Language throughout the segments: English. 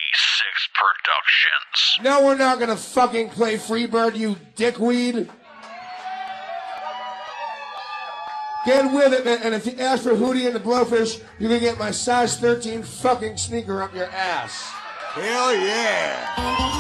Productions. No, we're not gonna fucking play Freebird, you dickweed. Get with it, man. And if you ask for Hootie and the Blowfish, you're gonna get my size 13 fucking sneaker up your ass. Hell yeah.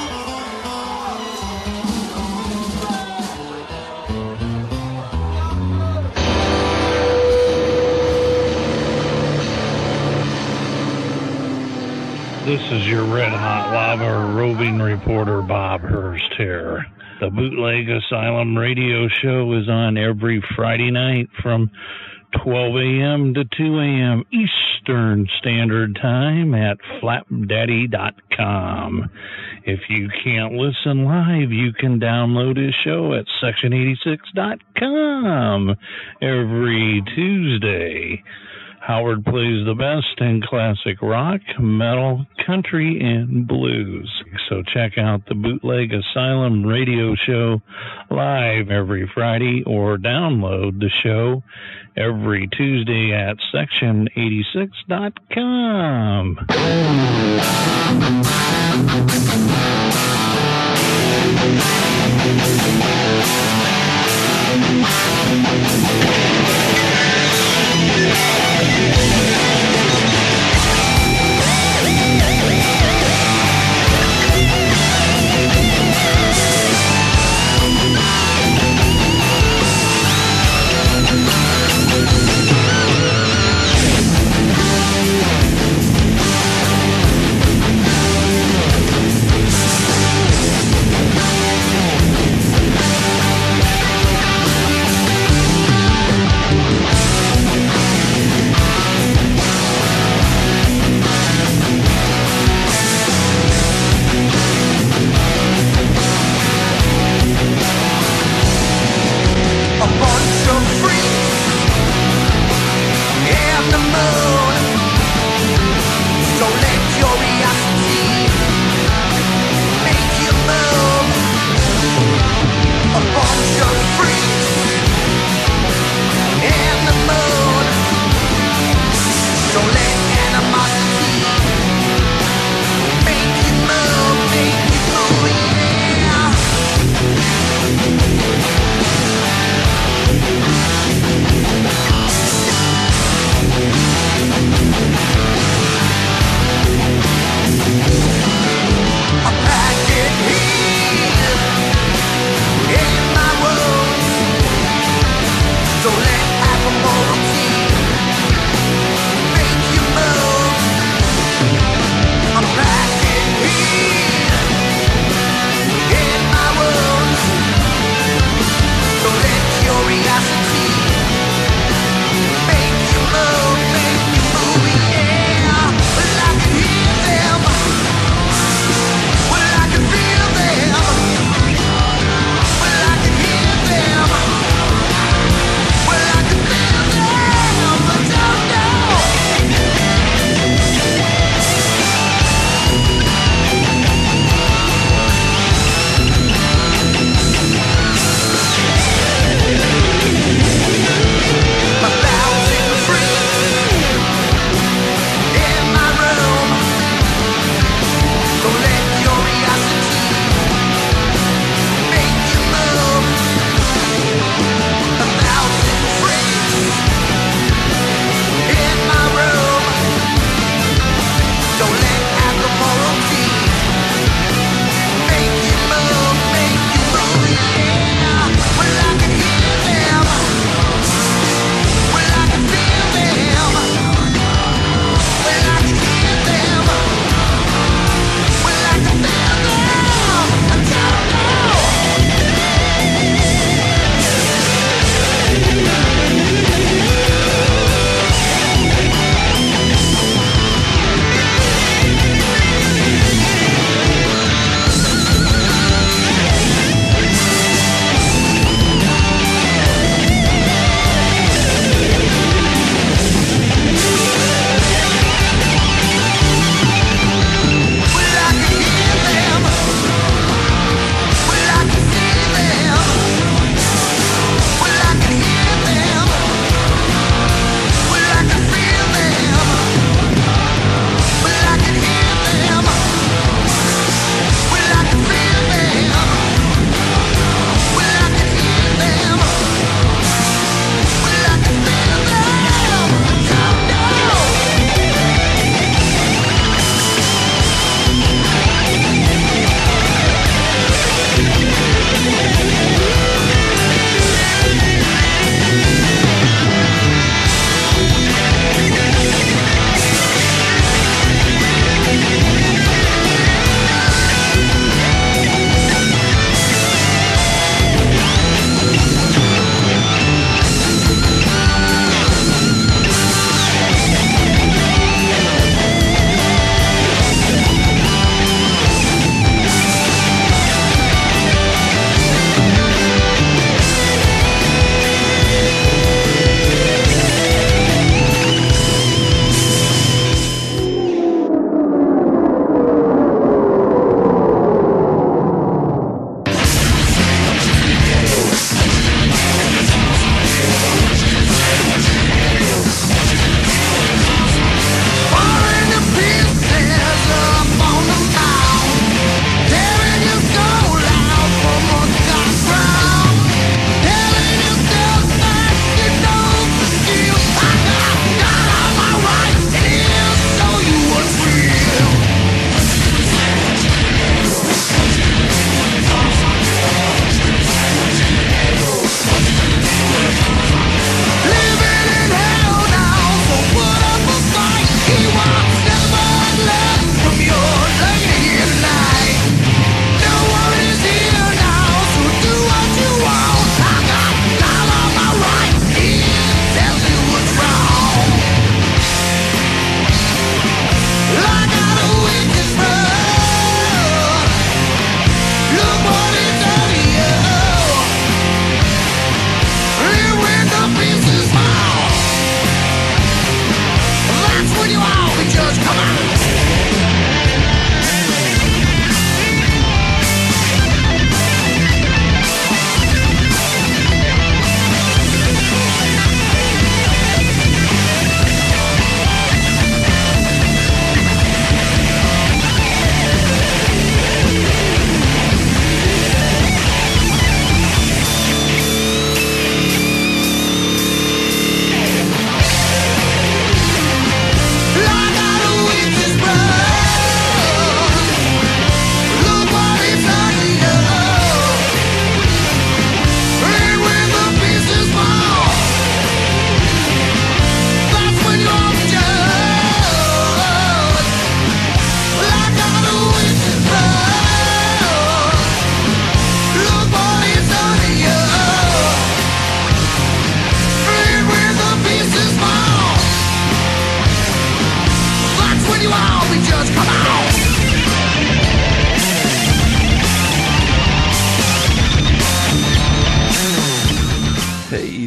This is your red hot lava roving reporter Bob Hurst here. The Bootleg Asylum radio show is on every Friday night from 12 a.m. to 2 a.m. Eastern Standard Time at flapdaddy.com. If you can't listen live, you can download his show at section86.com every Tuesday. Howard plays the best in classic rock, metal, country, and blues. So check out the Bootleg Asylum radio show live every Friday or download the show every Tuesday at section86.com.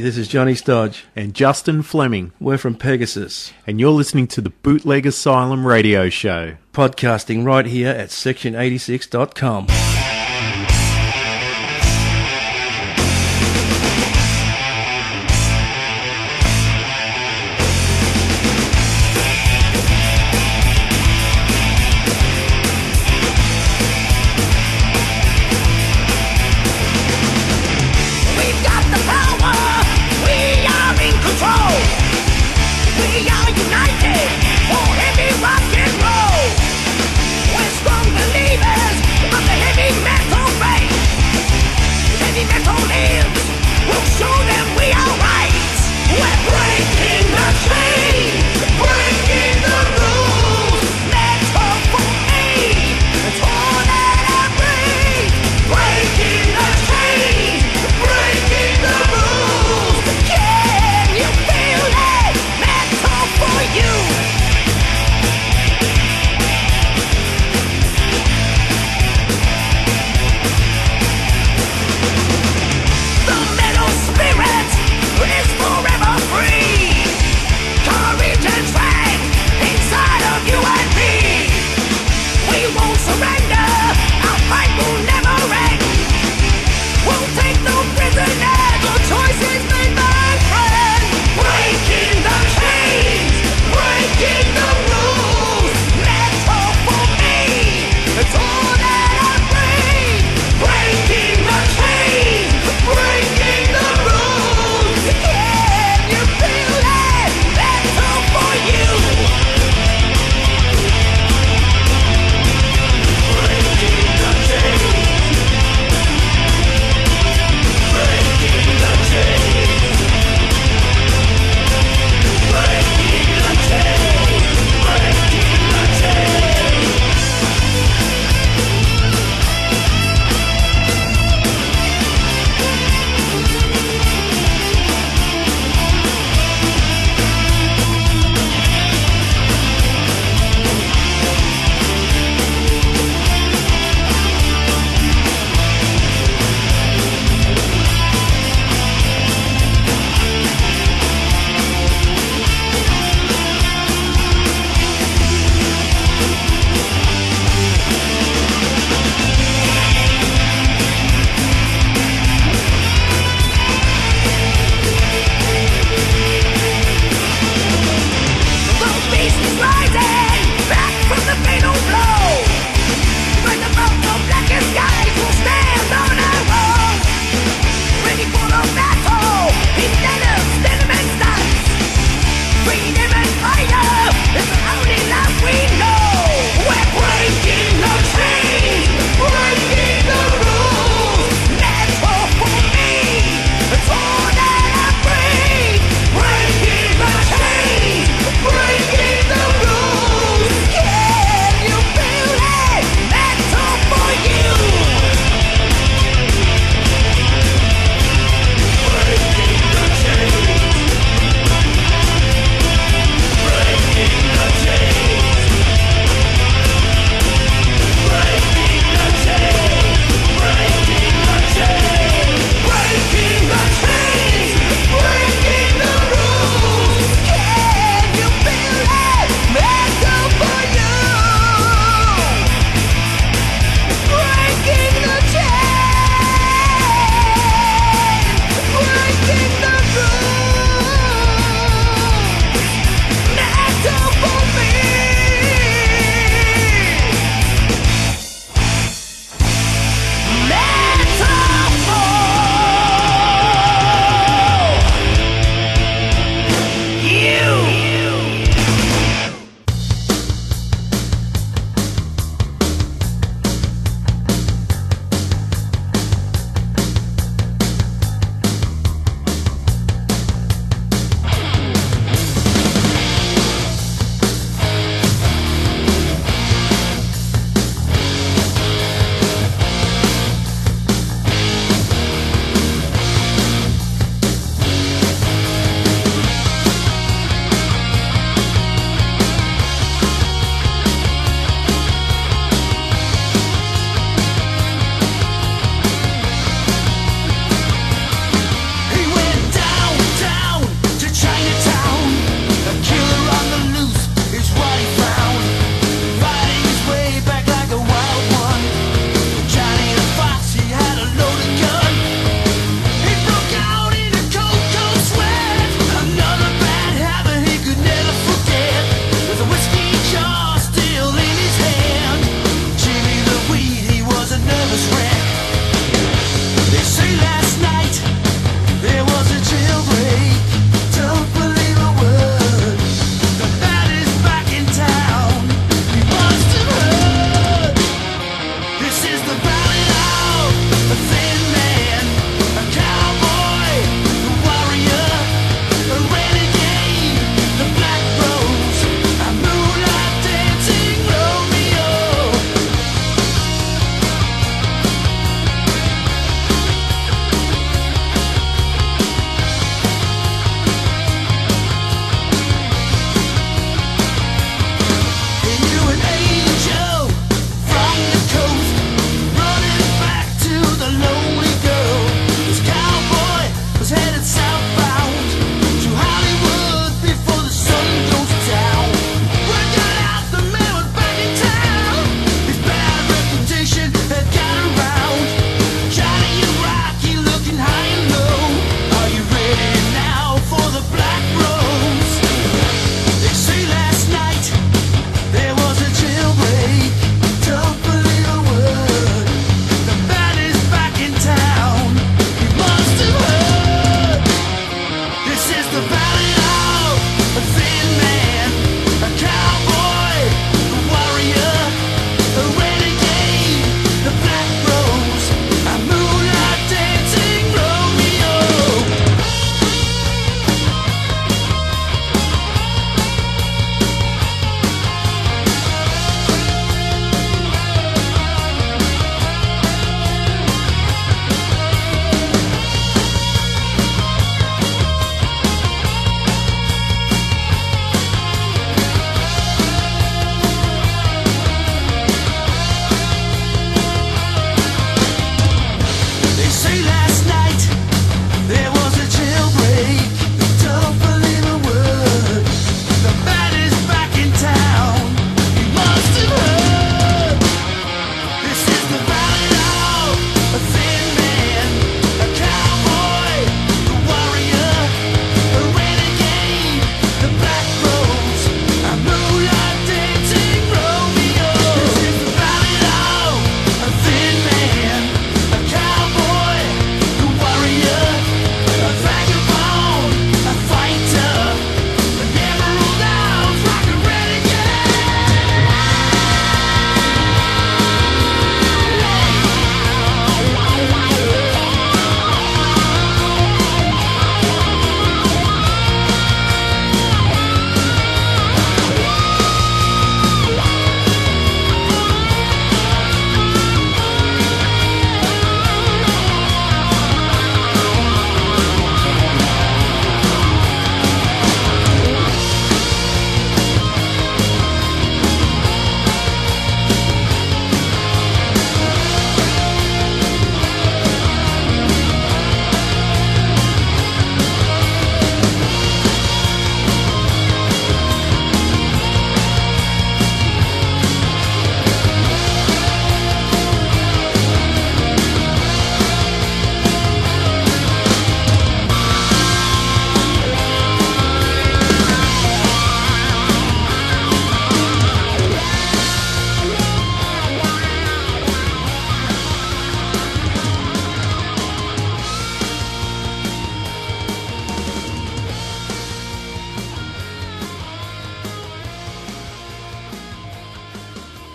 this is Johnny Stodge. And Justin Fleming. We're from Pegasus. And you're listening to the Bootleg Asylum radio show. Podcasting right here at section86.com. We're strong believers of the heavy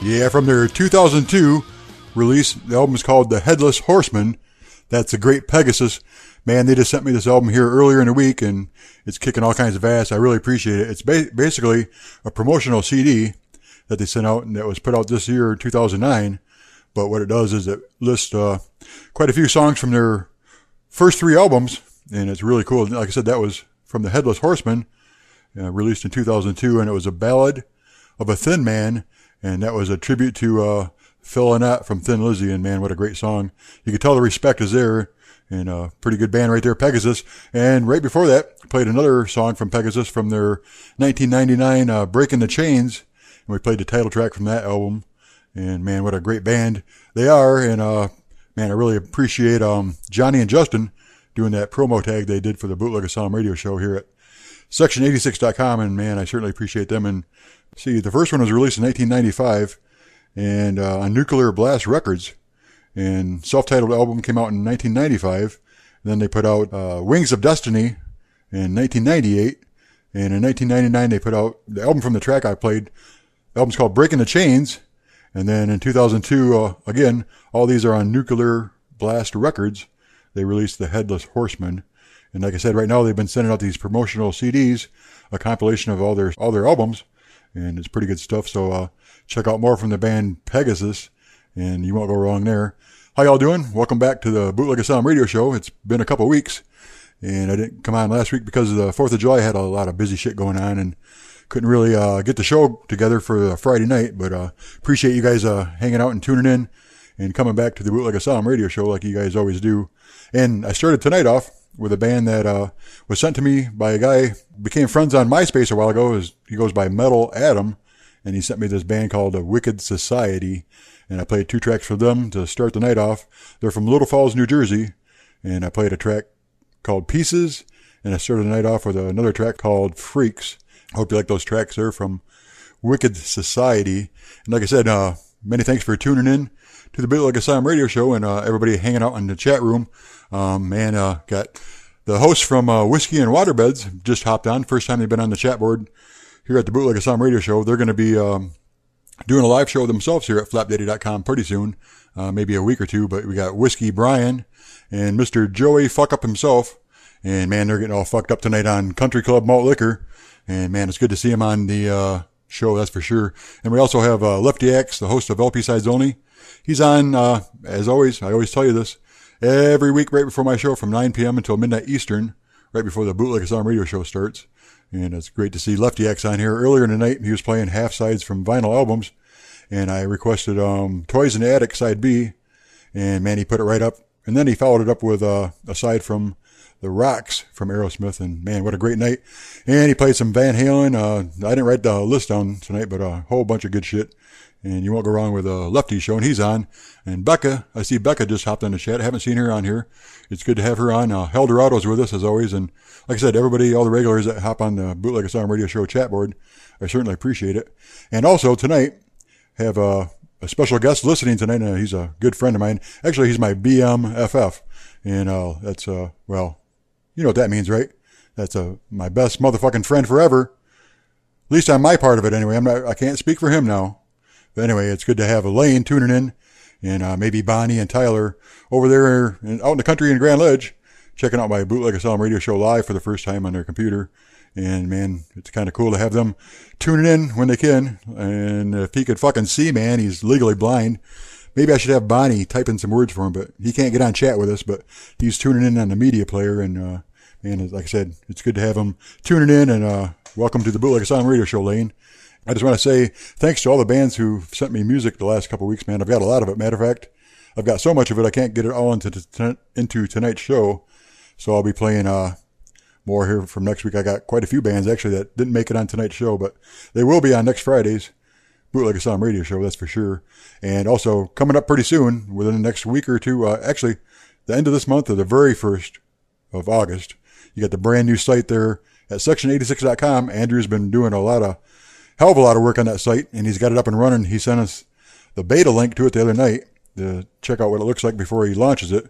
Yeah, from their 2002 release, the album is called The Headless Horseman. That's a great Pegasus. Man, they just sent me this album here earlier in the week, and it's kicking all kinds of ass. I really appreciate it. It's basically a promotional CD that they sent out, and that was put out this year, 2009. But what it does is it lists quite a few songs from their first 3 albums, and it's really cool. Like I said, that was from The Headless Horseman, released in 2002, and it was a ballad of a thin man, and that was a tribute to Phil Lynott from Thin Lizzy, and man, what a great song. You could tell the respect is there, and a pretty good band right there, Pegasus. And right before that, played another song from Pegasus from their 1999 Breaking the Chains, and we played the title track from that album. And man, what a great band they are. And man, I really appreciate Johnny and Justin doing that promo tag they did for the Bootleg Asylum radio show here at section86.com. And man, I certainly appreciate them. And see, the first one was released in 1995 and on Nuclear Blast Records. And self-titled album came out in 1995. And then they put out Wings of Destiny in 1998. And in 1999, they put out the album from the track I played. The album's called Breaking the Chains. And then in 2002, again, all these are on Nuclear Blast Records. They released The Headless Horseman. And like I said, right now they've been sending out these promotional CDs, a compilation of all their albums. And it's pretty good stuff. So check out more from the band Pegasus, and you won't go wrong there. How y'all doing? Welcome back to the Bootleg Asylum radio show. It's been a couple weeks, and I didn't come on last week because of the 4th of July. I had a lot of busy shit going on and couldn't really get the show together for Friday night, but appreciate you guys hanging out and tuning in and coming back to the Bootleg Asylum radio show like you guys always do. And I started tonight off with a band that was sent to me by a guy, became friends on MySpace a while ago. He goes by Metal Adam, and he sent me this band called Wicked Society, and I played 2 tracks for them to start the night off. They're from Little Falls, New Jersey, and I played a track called Pieces, and I started the night off with another track called Freaks. I hope you like those tracks there from Wicked Society. And like I said, many thanks for tuning in to the Bootleg Asylum radio show, and everybody hanging out in the chat room. Got the hosts from Whiskey and Waterbeds just hopped on. First time they've been on the chat board here at the Bootleg Asylum radio show. They're going to be doing a live show themselves here at flapdaddy.com pretty soon, maybe a week or 2. But we got Whiskey Brian and Mr. Joey Fuck Up himself. And man, they're getting all fucked up tonight on Country Club Malt Liquor. And man, it's good to see him on the show, that's for sure. And we also have Lefty Axe, the host of LP Sides Only. He's on, as always, I always tell you this, every week right before my show from 9 p.m. until midnight Eastern, right before the Bootleg Asylum radio show starts. And it's great to see Lefty Axe on here. Earlier in the night, he was playing half sides from vinyl albums, and I requested Toys in the Attic side B, and man, he put it right up. And then he followed it up with a side from The Rocks from Aerosmith, and man, what a great night. And he played some Van Halen. I didn't write the list down tonight, but a whole bunch of good shit. And you won't go wrong with Lefty show, and he's on. And Becca, I see Becca just hopped on the chat. I haven't seen her on here. It's good to have her on. Heldorado's with us, as always. And like I said, everybody, all the regulars that hop on the Bootleg Asylum radio show chat board, I certainly appreciate it. And also tonight, have a special guest listening tonight. He's a good friend of mine. Actually, he's my BMFF. And that's, well, you know what that means, right? That's my best motherfucking friend forever. At least on my part of it, anyway. I can't speak for him now. But anyway, it's good to have Elaine tuning in, and maybe Bonnie and Tyler over there out in the country in Grand Ledge, checking out my Bootleg Asylum radio show live for the first time on their computer. And man, it's kind of cool to have them tuning in when they can. And if he could fucking see, man, he's legally blind. Maybe I should have Bonnie type in some words for him, but he can't get on chat with us, but he's tuning in on the media player. And man, like I said, it's good to have him tuning in, and welcome to the Bootleg Asylum radio show, Lane. I just want to say thanks to all the bands who sent me music the last couple of weeks, man. I've got a lot of it. Matter of fact, I've got so much of it I can't get it all into tonight's show. So I'll be playing more here from next week. I got quite a few bands actually that didn't make it on tonight's show, but they will be on next Friday's Bootleg Asylum radio show, that's for sure. And also coming up pretty soon, within the next week or 2, actually the end of this month or the very 1st of August, you got the brand new site there at section86.com. Andrew's been doing hell of a lot of work on that site, and he's got it up and running. He sent us the beta link to it the other night to check out what it looks like before he launches it.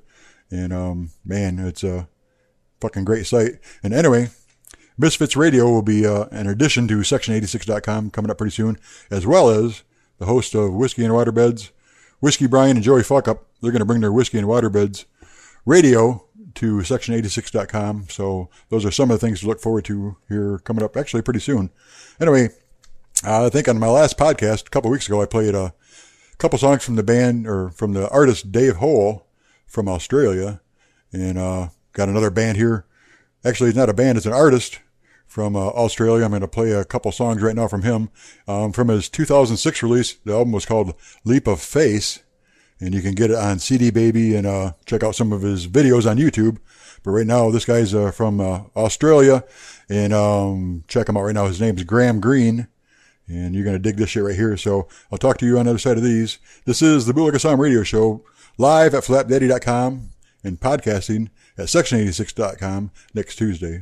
And man, it's a fucking great site. And anyway, Misfits Radio will be an addition to section86.com coming up pretty soon, as well as the host of Whiskey and Waterbeds. Whiskey Brian and Joey Fuckup, they're going to bring their Whiskey and Waterbeds radio to section86.com. So those are some of the things to look forward to here coming up actually pretty soon. Anyway, I think on my last podcast a couple weeks ago, I played a couple songs from the band, or from the artist Dave Hole from Australia, and got another band here. Actually, it's not a band, it's an artist from Australia. I'm going to play a couple songs right now from him. From his 2006 release, the album was called Leap of Faith, and you can get it on CD Baby and check out some of his videos on YouTube. But right now, this guy's from Australia, and check him out right now. His name's Graham Green, and you're going to dig this shit right here. So I'll talk to you on the other side of these. This is the Bootleg Asylum Radio Show, live at flapdaddy.com and podcasting at section86.com next Tuesday.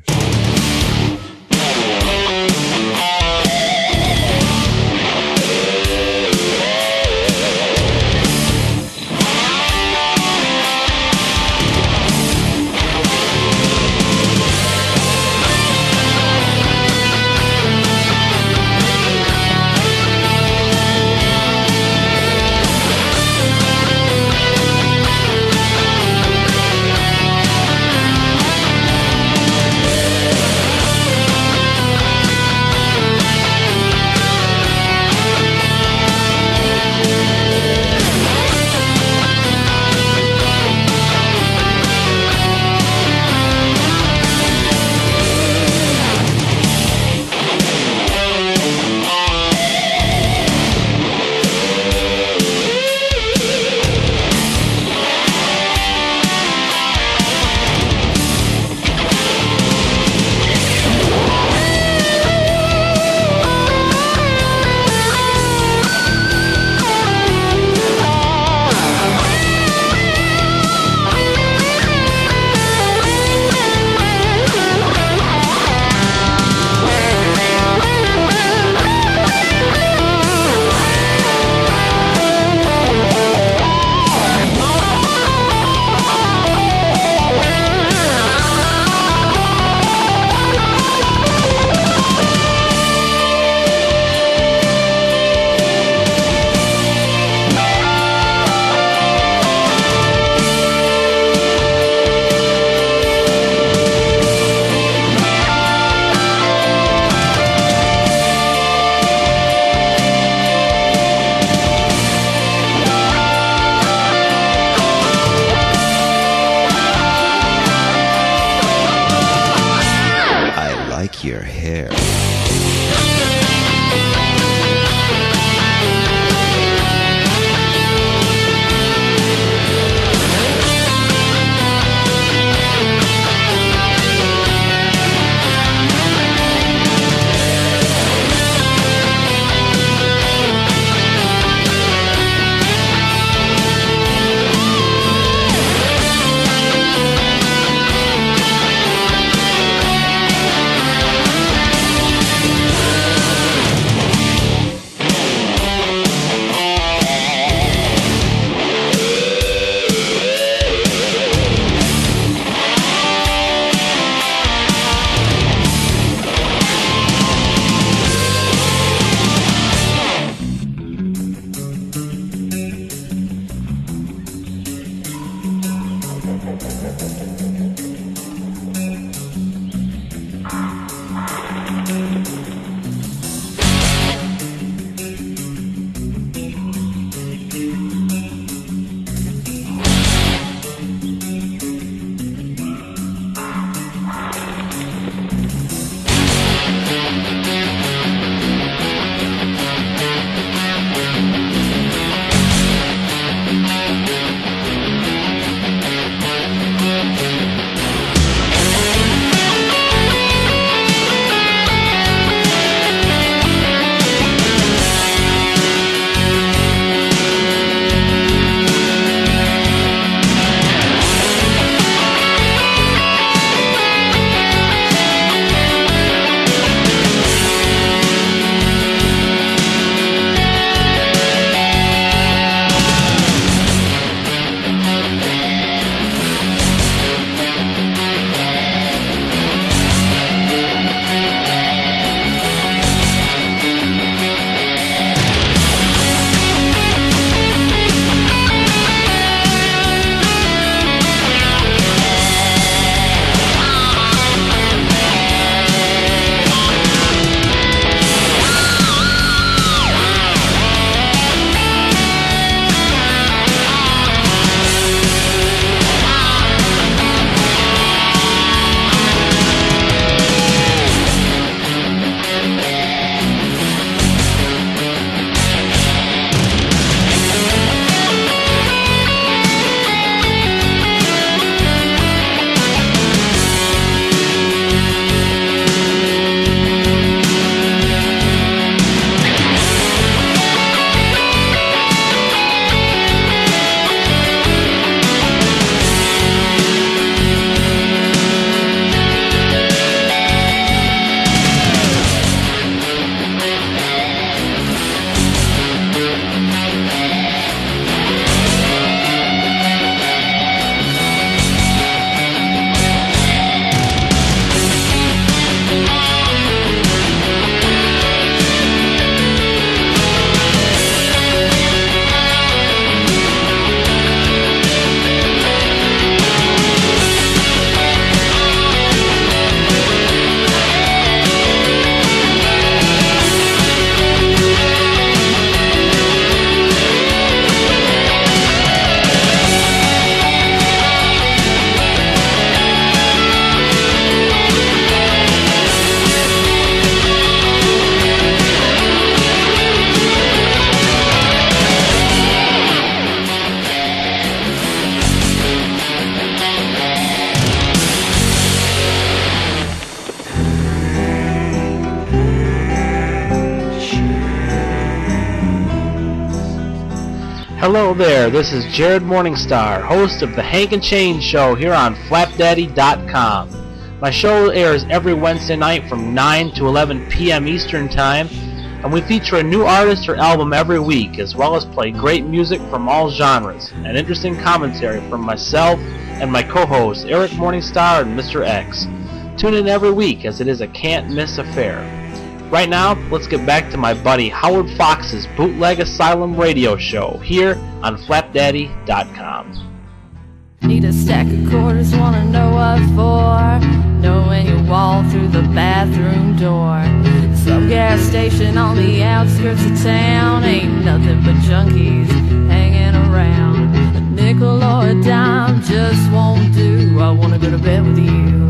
Hello there, this is Jared Morningstar, host of the Hank and Change Show here on Flapdaddy.com. My show airs every Wednesday night from 9 to 11 p.m. Eastern Time, and we feature a new artist or album every week, as well as play great music from all genres, and interesting commentary from myself and my co-hosts Eric Morningstar and Mr. X. Tune in every week, as it is a can't-miss affair. Right now, let's get back to my buddy Howard Fox's Bootleg Asylum radio show here on Flapdaddy.com. Need a stack of quarters, wanna know what for? Know when you walk through the bathroom door. Some gas station on the outskirts of town, ain't nothing but junkies hanging around. A nickel or a dime just won't do, I wanna go to bed with you.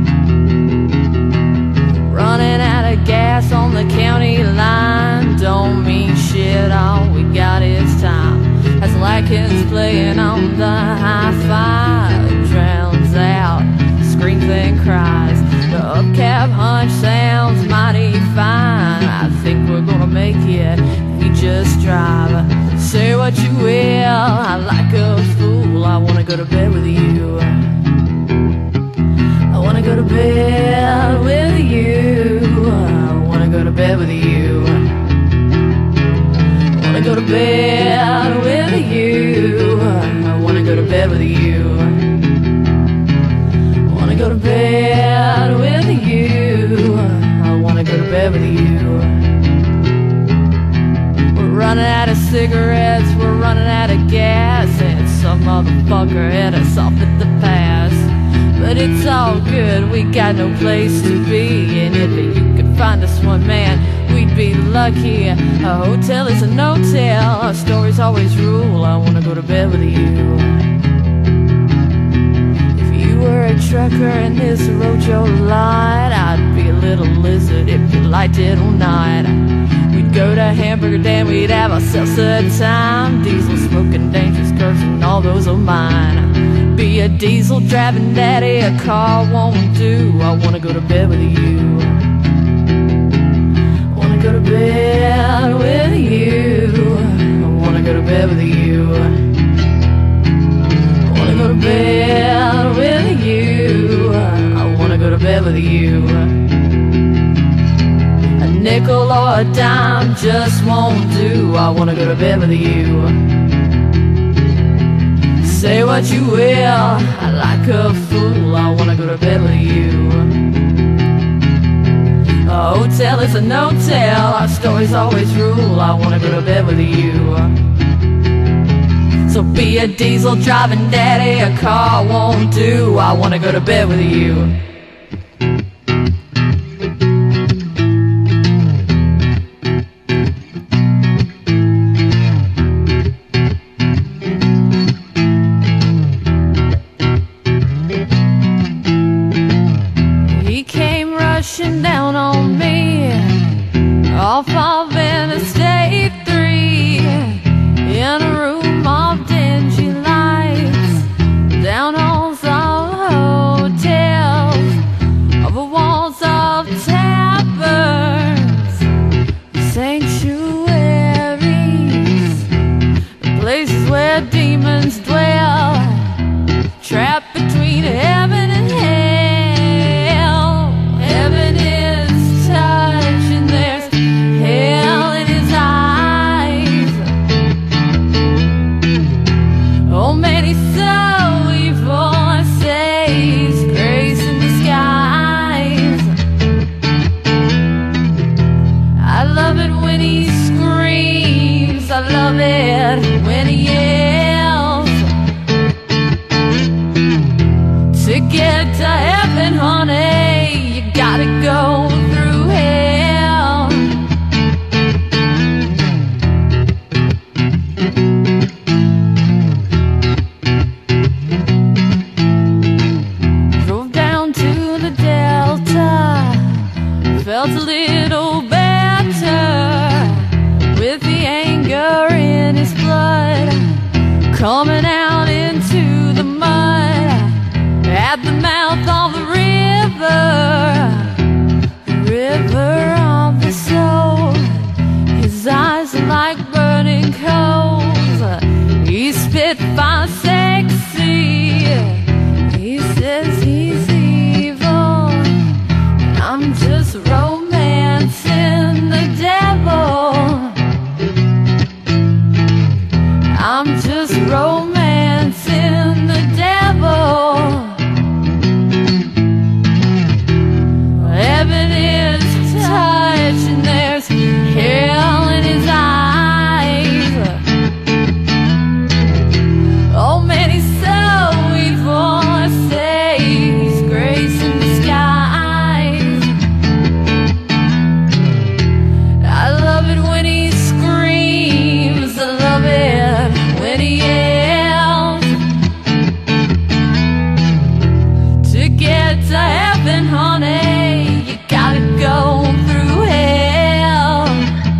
Running out of gas on the county line don't mean shit, all we got is time. As Latkins playing on the hi-fi, it drowns out screams and cries. The up-cab hunch sounds mighty fine. I think we're gonna make it if we just drive. Say what you will, I like a fool, I wanna go to bed with you. I wanna go to bed with you. I wanna go to bed with you. I wanna go to bed with you. I wanna go to bed with you. I wanna go to bed with you. I wanna go to bed with you. We're running out of cigarettes, we're running out of gas, and some motherfucker hit us off at the pass. But it's all good, we got no place to be, and if you could find us one, man, we'd be lucky. A hotel is a no-tell, our stories always rule, I wanna go to bed with you. If you were a trucker and this rode your line, I'd be a little lizard if you liked it or not. We'd go to Hamburger Dan, we'd have ourselves a time. Diesel smoking, dangerous curves, and all those are mine. Be a diesel driving daddy, a car won't do, I wanna go to bed with you. I wanna go to bed with you. I wanna go to bed with you. I wanna go to bed with you. I wanna go to bed with you. A nickel or a dime just won't do, I wanna go to bed with you. Say what you will, I like a fool, I wanna go to bed with you. A hotel is a no-tell, our stories always rule, I wanna go to bed with you. So be a diesel driving daddy, a car won't do, I wanna go to bed with you. Down on me off of Interstate 3 in a room of dingy lights, down halls of hotels, over walls of taverns, sanctuaries, places where demons dwell, trapped between heaven and hell. Heaven is touch and there's hell in his eyes. Oh man, he's so evil, I say he's grace in disguise. I love it when he screams, I love it when he yells. To get to heaven, honey, you gotta go through hell. Drove down to the Delta, felt a little better with the anger in his blood coming out into the mud at the mouth of the river of the soul. His eyes are like burning coals, it fine sexy. He says he's evil, and I'm just romancing the devil. I'm just romancing the devil. Heaven is touch and there's hell in his eyes. Oh man, he's so evil, I say he's grace in disguise. I love it when he screams, I love it when he yells. To get to heaven, honey, you gotta go through hell.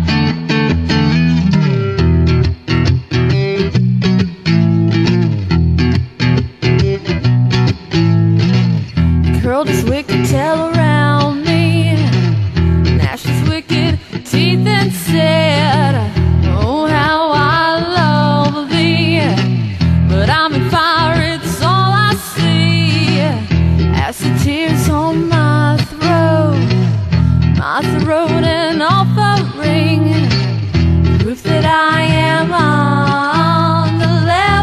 Curled his wicked tail around me, gnashed his wicked teeth and said, oh, how I love thee. But I'm in fire, it's all I see. Acid tears on my throat and offering proof that I am on the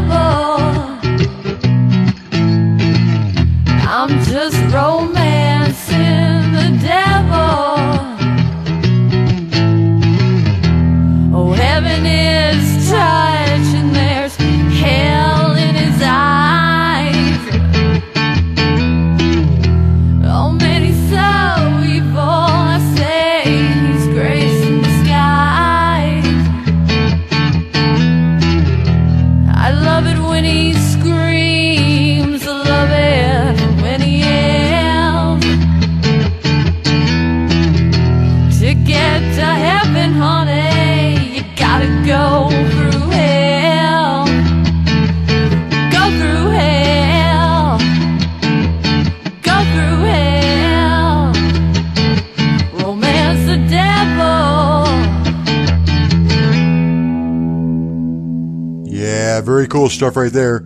level. I'm just romancing the devil. Oh, heaven is touch and there's hell in his eyes. Oh man, he's so evil, I say he's grace in disguise. I love it when he screams, I love it when he yells. To get to heaven, honey, you gotta go through hell. Go through hell. Go through hell. Romance the devil. Yeah, very cool stuff right there.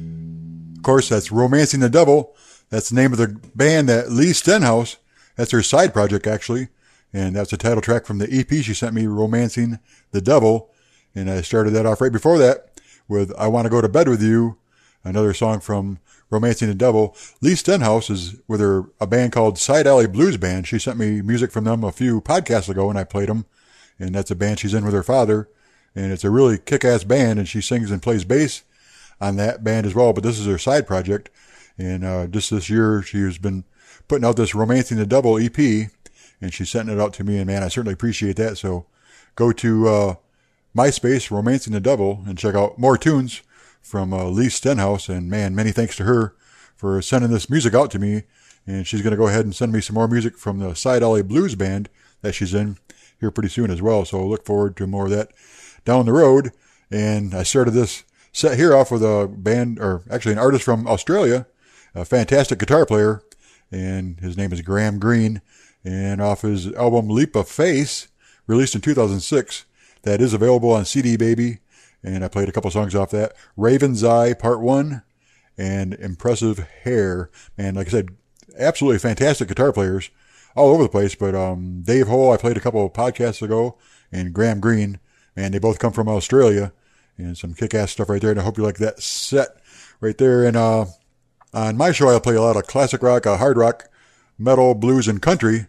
Of course, that's Romancing the Devil. That's the name of the band that Lee Stenhouse, that's her side project actually. And that's the title track from the EP she sent me, Romancing the Devil. And I started that off right before that with I Want to Go to Bed With You, another song from Romancing the Devil. Lee Stenhouse is with a band called Side Alley Blues Band. She sent me music from them a few podcasts ago and I played them. And that's a band she's in with her father. And it's a really kick-ass band and she sings and plays bass on that band as well. But this is her side project. And just this year she has been putting out this Romancing the Devil EP. And she's sending it out to me, and man, I certainly appreciate that. So go to MySpace, Romancing the Devil, and check out more tunes from Lee Stenhouse. And man, many thanks to her for sending this music out to me. And she's going to go ahead and send me some more music from the Side Alley Blues Band that she's in here pretty soon as well. So look forward to more of that down the road. And I started this set here off with a band, or actually an artist from Australia, a fantastic guitar player, and his name is Graham Greene. And off his album Leap of Faith, released in 2006, that is available on CD Baby. And I played a couple songs off that. Raven's Eye Part 1 and Impressive Hair. And like I said, absolutely fantastic guitar players all over the place. But Dave Hole, I played a couple of podcasts ago, and Graham Greene, and they both come from Australia. And some kick-ass stuff right there. And I hope you like that set right there. And on my show, I'll play a lot of classic rock, hard rock, metal, blues, and country.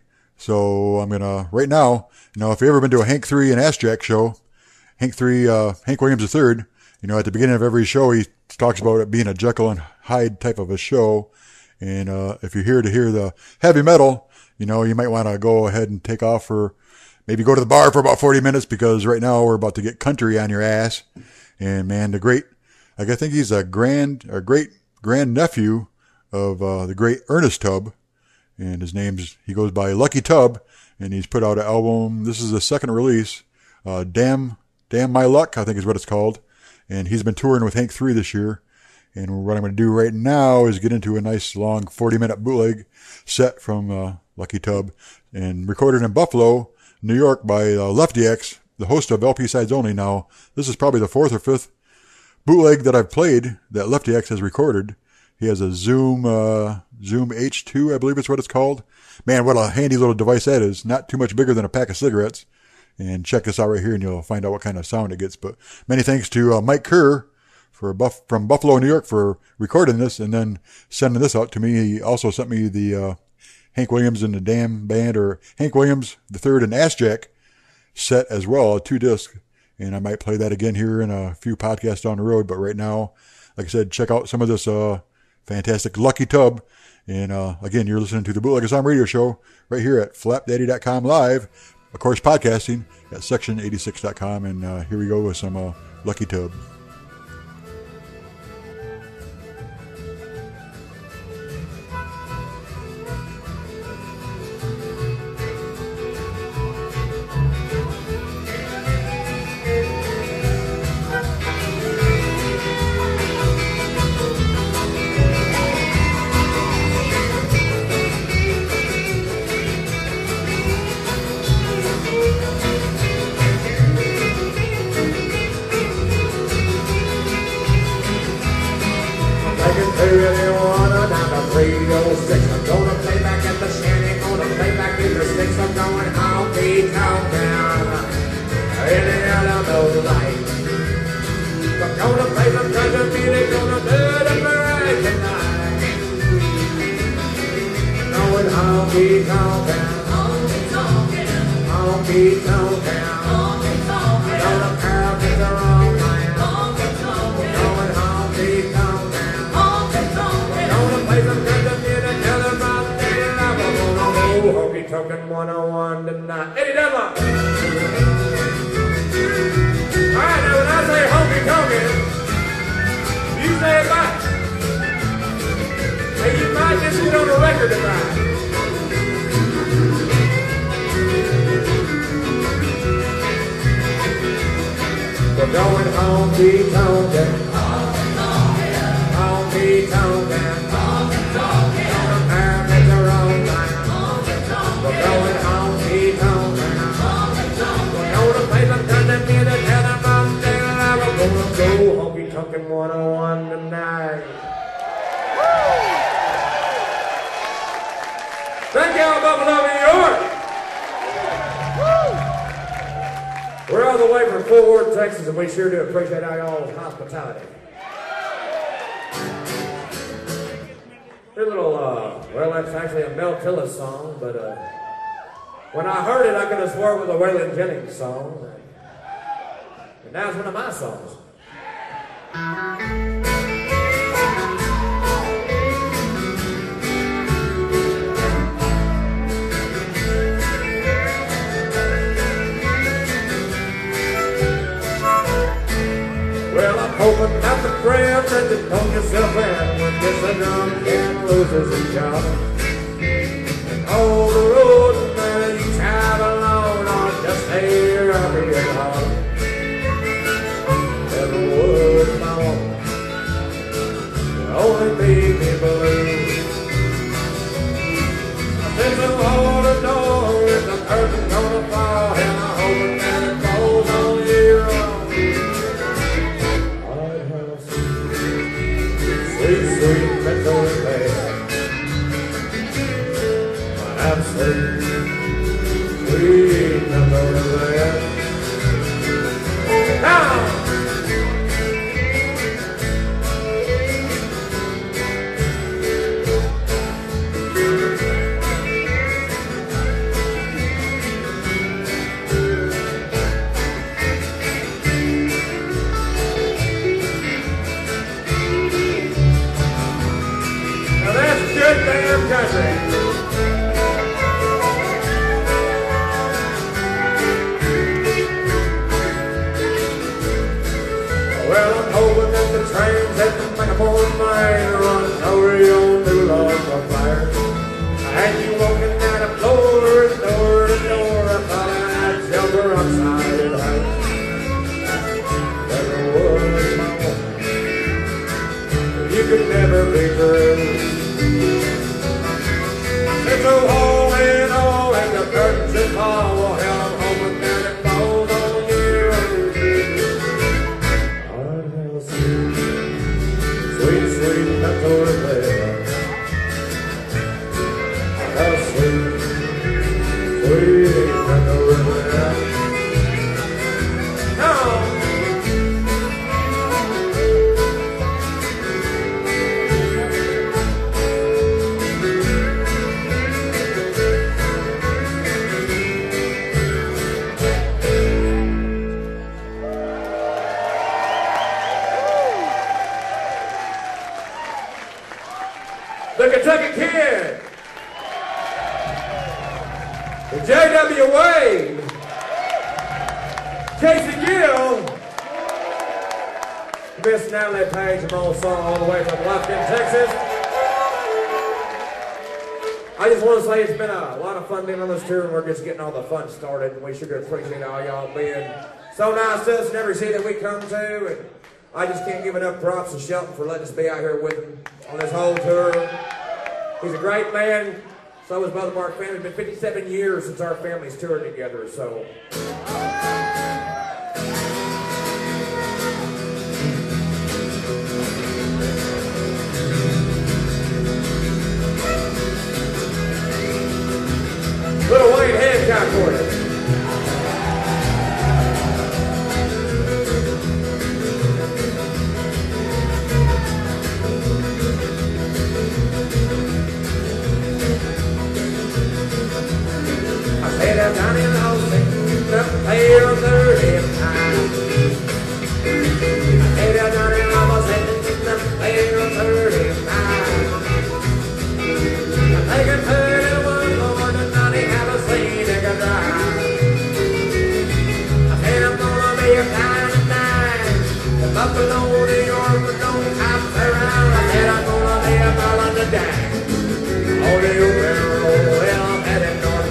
So I'm going to, right now, if you've ever been to a Hank 3 and Ass Jack show, Hank Williams III, at the beginning of every show, he talks about it being a Jekyll and Hyde type of a show. And if you're here to hear the heavy metal, you might want to go ahead and take off for, maybe go to the bar for about 40 minutes, because right now we're about to get country on your ass. And man, I think he's a great grandnephew of the great Ernest Tubb. And he goes by Lucky Tubb, and he's put out an album. This is the second release, Damn My Luck, I think is what it's called. And he's been touring with Hank 3 this year. And what I'm going to do right now is get into a nice long 40-minute bootleg set from Lucky Tubb, and recorded in Buffalo, New York by Lefty X, the host of LP Sides Only. Now, this is probably the fourth or fifth bootleg that I've played that Lefty X has recorded. He has a Zoom H2, I believe it's what it's called. Man, what a handy little device that is. Not too much bigger than a pack of cigarettes. And check this out right here and you'll find out what kind of sound it gets. But many thanks to Mike Kerr from Buffalo, New York for recording this and then sending this out to me. He also sent me the Hank Williams and the Damn Band, or Hank Williams III and Assjack set as well, a 2-disc. And I might play that again here in a few podcasts down the road. But right now, like I said, check out some of this fantastic Lucky Tub. And again, you're listening to the Bootleg Asylum Radio Show right here at flapdaddy.com live. Of course, podcasting at section86.com. And here we go with some Lucky Tub. Token 101 tonight. Eddie Dunlop. All right, now when I say honky tonkin', you say it back. Hey, you might just get on the record tonight. We're going honky tonkin', honky tonkin', we're going honky tonkin'. We're gonna play some country music, tell them I'm still alive. We're gonna go honky tonkin' 101 tonight. Thank y'all, Buffalo, New York. We're all the way from Fort Worth, Texas, and we sure do appreciate all y'all's hospitality. Here's a little, well, that's actually a Mel Tillis song, but when I heard it, I could have swore it was a Waylon Jennings song. And now it's one of my songs. Well, I'm hoping that the friend that you told yourself in when this a drunk and loses his job. And all the roads that you travel on are just here up here hard. Never was my woman, the only made me believe. There's a water door and the curtain's gonna fall, and I'm hoping that it falls on you. Sweet, sweet memory land. I'm sweet, sweet memory land. Now! Damn country. Well, I'm hoping that the trains at the Macapore mine run over your new log of fire. And you walking down the floor and door to door, I thought I had shelter outside the house. Never was my woman. You could never be true. It's a hole in all and the curtains that fall. Well, hell, I'm hoping that it falls on you. I'd have seen Sweet, sweet Pennsylvania. Oh, sweet, sweet Pennsylvania. Now, the Kentucky Kid, the J.W. Wade, Casey Gill, Miss Natalie Page, an old song all the way from Lufkin, Texas. I just want to say it's been a lot of fun being on this tour, and we're just getting all the fun started, and we sure appreciate all y'all being so nice to us in every city that we come to, and I just can't give enough props to Shelton for letting us be out here with him on this whole tour. He's a great man. So is Brother Mark family. It's been 57 years since our families toured together, so. Little Wayne Hancock for you. Hey, down in Austin, the player of 30th time. Hey, down in Austin, the player of 30th time. I can put it one more than 90, have a seen it go drive. I said I'm gonna be a flying tonight. The Buffalo, New York, with no cops around. I said I'm gonna be a ball on the dime. Oh, the old railroad, well, I'm headed north.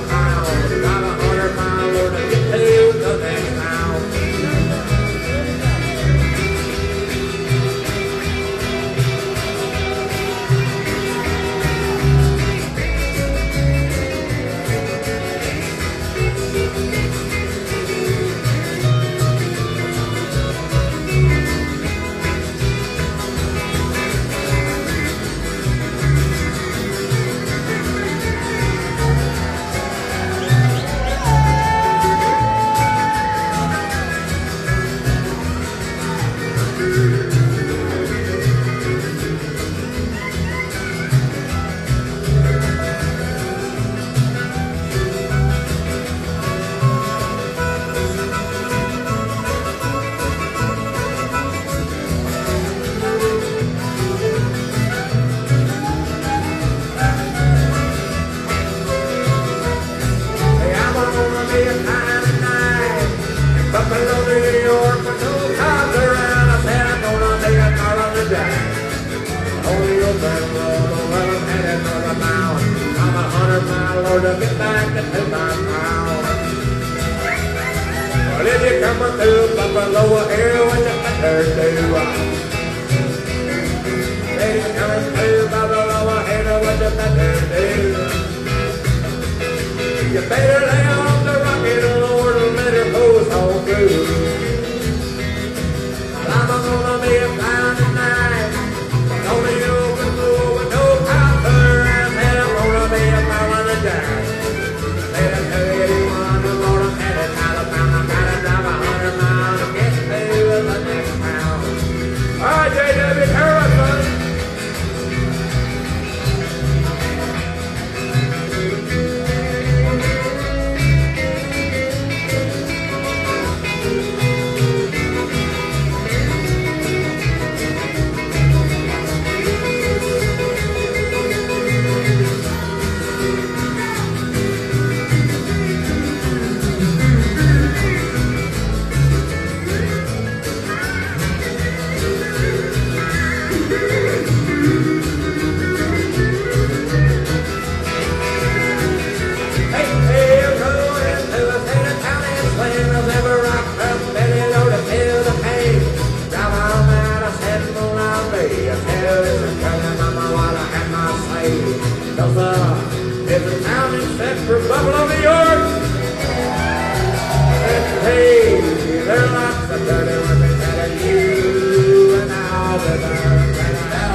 Hey, there are lots of dirty women that are you and I'll be there.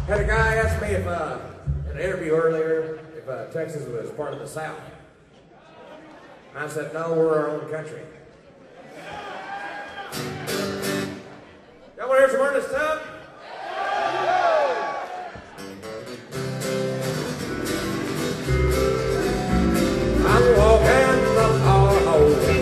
Had a guy ask me if, in an interview earlier, if Texas was part of the South. And I said, no, we're our own country. Y'all want to hear some earnest stuff? I'm walking the hallway.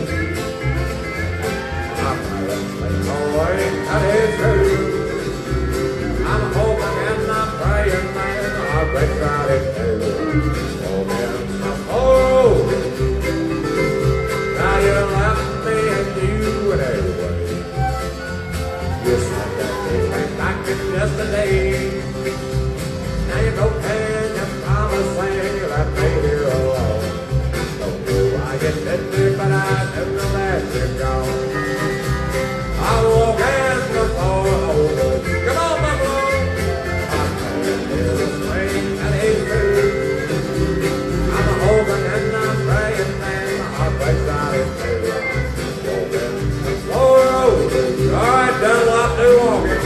I'm hallway, that is true. I'm hoping and I'm praying that I'll break right into. Walking the hallway. Now you left me and you and anyway. You said that you came back in yesterday. Now you're okay and you're promising that maybe you're alone. I get busy, but I never let you go. I'll walk in the forward. Come on, Buffalo. I'm going to the swing that is true. I'm hoping and I'm praying and I'll break right into. Walk in the forward. All right, done a lot to walking.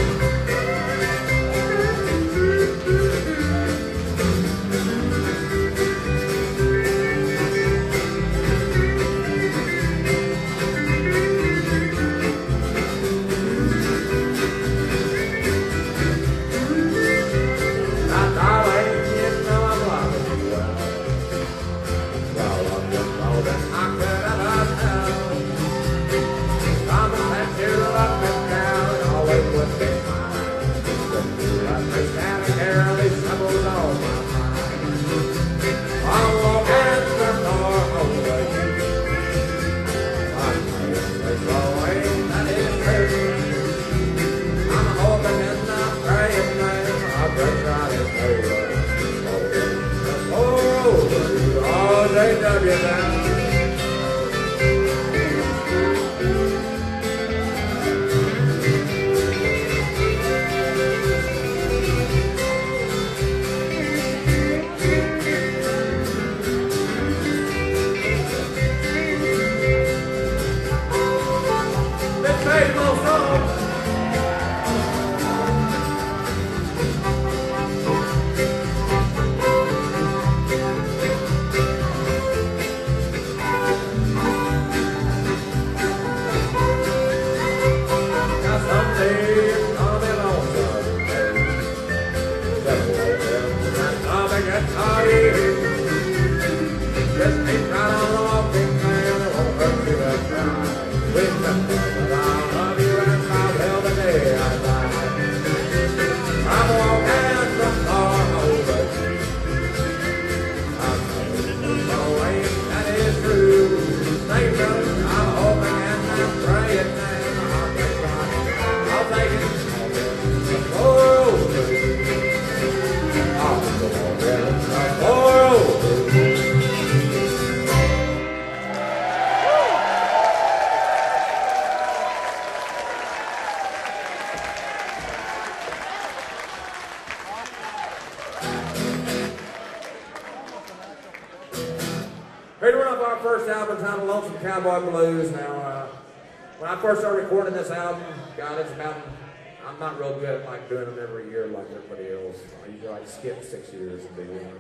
Cowboy Blues. Now, when I first started recording this album, God, it's about, I'm not real good at like doing them every year like everybody else. I usually like skip 6 years and do one.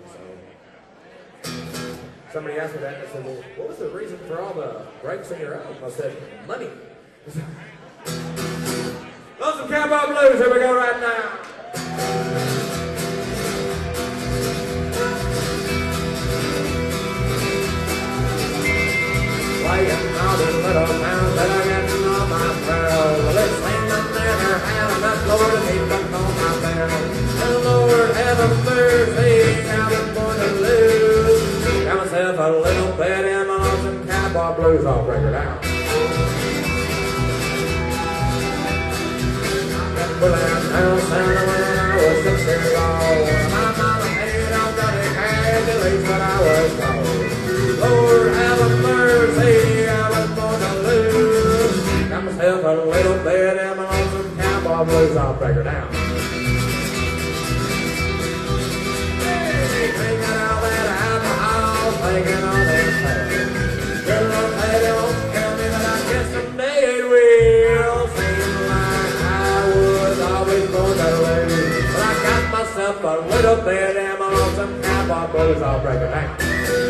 So somebody asked me that, and I said, well, what was the reason for all the breaks in your album? I said, money. Love some Cowboy Blues. Here we go right now. Playing all these little towns that are getting on my trail. Well, it's singing in her hand, and that's Lord, and he's been on my bell. And Lord, heaven mercy, now I'm going to lose. Got myself a little bit in my lonesome Cowboy Blues. I'll break her down. I've been pulling down Santa when I was 6 years old. My mama paid on Johnny Cash, at least what I was told. Lord, have a mercy, I was born to lose. Got myself a little bit in my lonesome Cowboy Blues. I'll break her down. Hey, drinking all that alcohol, thinking on that past. Good Lord, baby, won't tell me up a little bit and my lonesome cowboy blues, I'll break it down.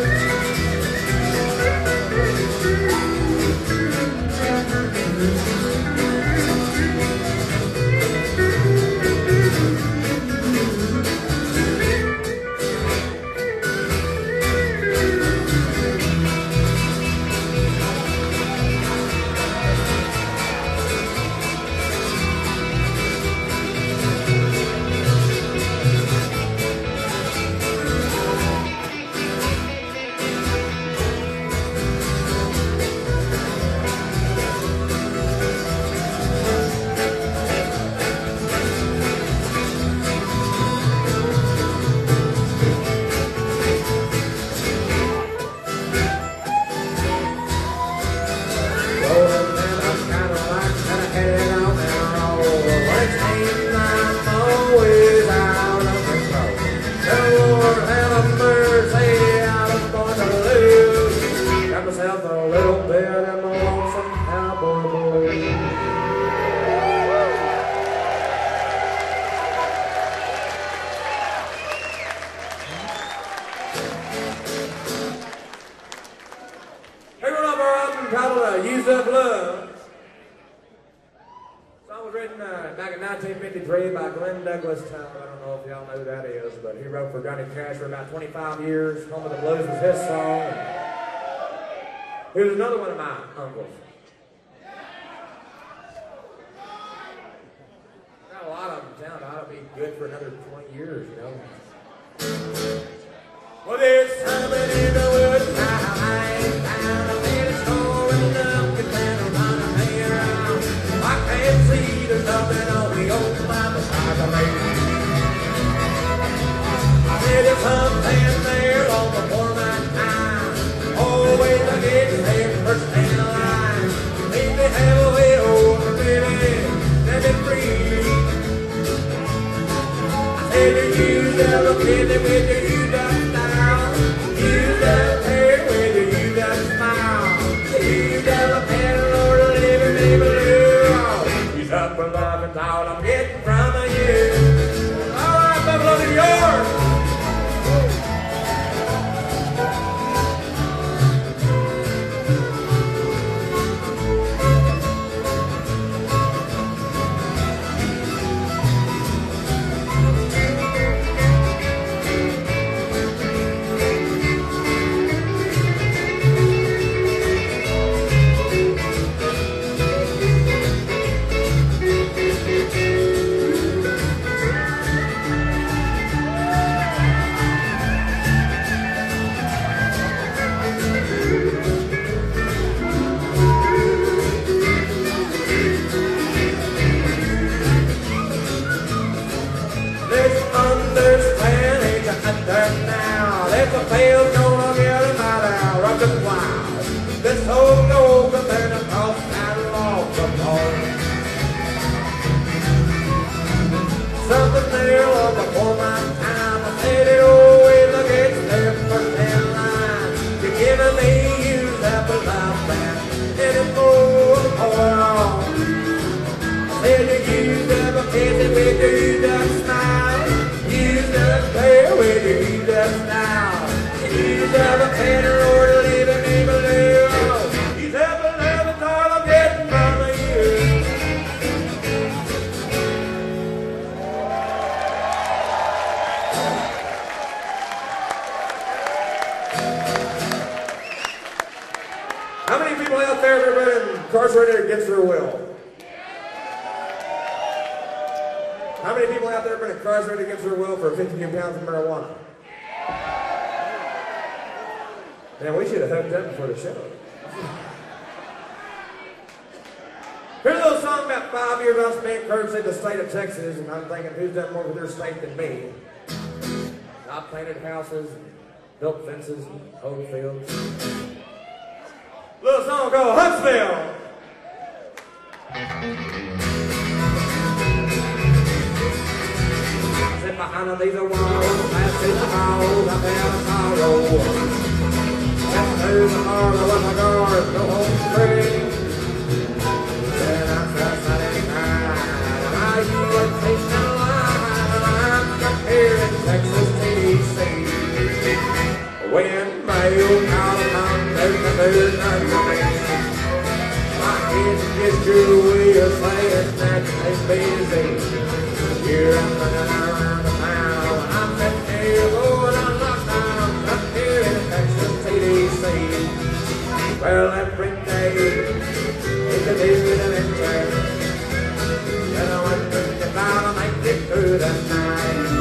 For Johnny Cash for about 25 years. Home of the Blues was his song. Here's another one of my uncles. Got a lot of them in town. Ought to be good for another 20 years, you know. Well, there's something in the woods now. I ain't found a bit of snow enough to plan around and hang around. I can't see there's nothing on the old Bible side of me. There's something there long before my time. Always I get there first in line. Need to have a way over, baby, let me free. I said to you, little kid, with you that style. You that hair, with you that smile. You that pen, Lord, living me blue. He's up for love and all I'm getting from you. All right, Buffalo, New York. Man, we should have hooked up before the show. Here's a little song about 5 years I spent courtesy the state of Texas, and I'm thinking, who's done more for their state than me? I painted houses, built fences, old fields. A little song called Huntsville. Sit behind these walls, past through the halls, I found a sorrow. Went through the harbor with my guard, go home free. Then I tried Saturday night, and I you were tasting alive, and I'm stuck here When mail comes on, there's nothing to me. My kids get your way of saying that they busy. You're running around the town. I'm sitting here going on lockdown up here in Texas, TDC. Well, every day is a day of adventure. You know what, if I'll make it through the night.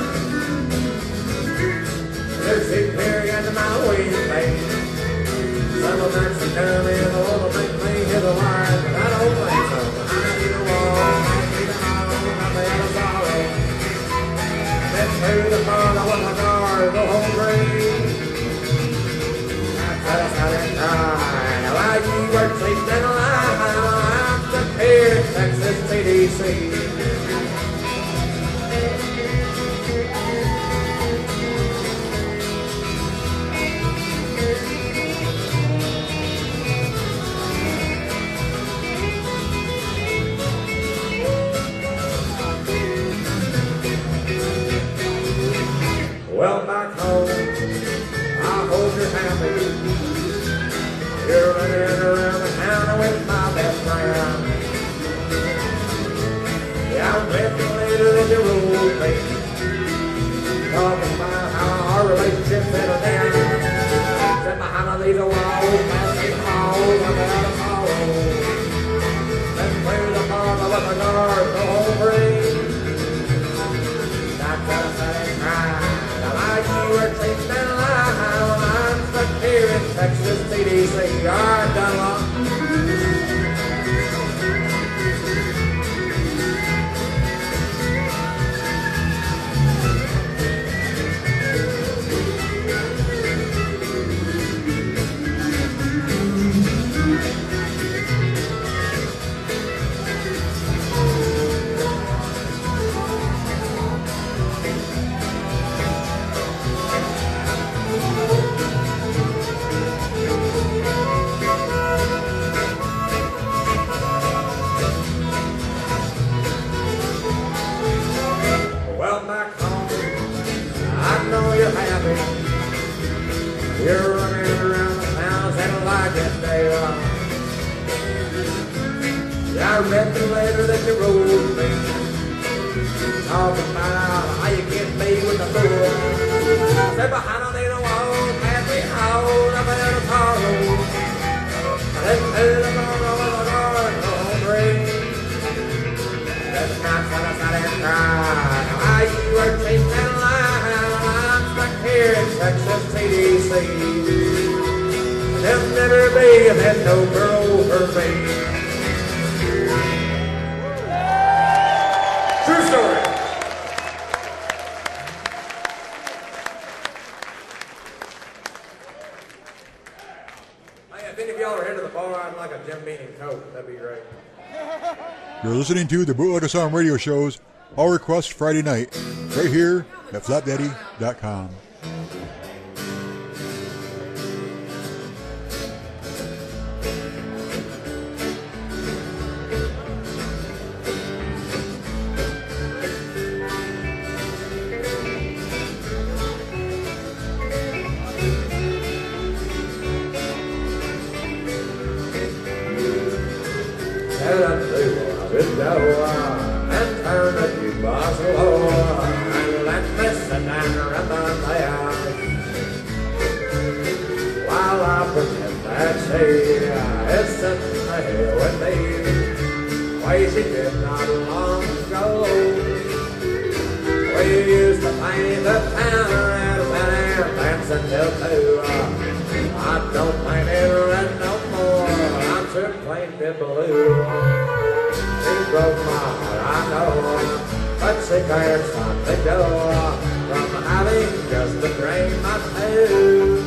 There's a period in my way, babe. Some of them should come in, all the make me hit the line, but I don't think so. I need a wall, I need a home, I'm out of sorrow. Let's through the corner with my car, the whole green. That's how they cry. While you were sleeping alive, I'm stuck here in Texas, TDC. Well, back home, I hope you're happy. You're running around the town with my best friend. Yeah, I'm ready later than you roll, baby. Talking about how our relationship settled down. Set behind these walls, past these halls, I'm out of sorrow. Let's clear the parlor with the guards, the whole breeze. Not just a cry. You were taking that line. I'm stuck here in Texas, TDC. You're done long. You're running around the town, and like it they are. Yeah, I read the letter that you wrote me, talking about how you get me with the fool. Step behind on the wall, pass me out, I'm out of sorrow. Let's do the corner with the guard, don't break. Let's not set and cry. How you were chasing that line, I'm stuck here in Texas, TDC. There'll never be that no girl for me. True story. Hey, if any of y'all are headed to the bar, I'd like a Jim Beam and Coke. That'd be great. You're listening to the Bootleg Asylum radio shows, All Requests Friday night, right here at flapdaddy.com. And turn the jukebox low and let me sit down around the there while I pretend that she is sitting there with me. Why she did not long ago. We used to paint the town red and dancing till 2. I don't paint it red no more. I'm sure painted blue. She broke my heart, I know, but she can't stop the door from having just a dream I knew.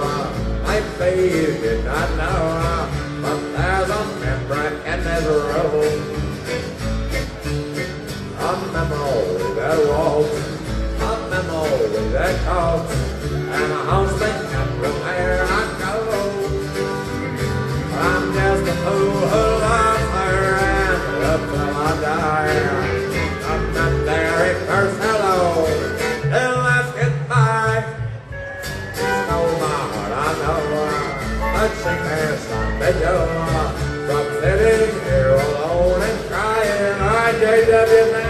My baby did not know, but there's a member in this room. it costs, and the haunts me, and from there I go. I'm just a fool who loves her, and up till I die. I'm not there at first hello, till let's get by. Stole my heart, I know, but she can't stop me, Joe. From sitting here alone and crying, I JW now.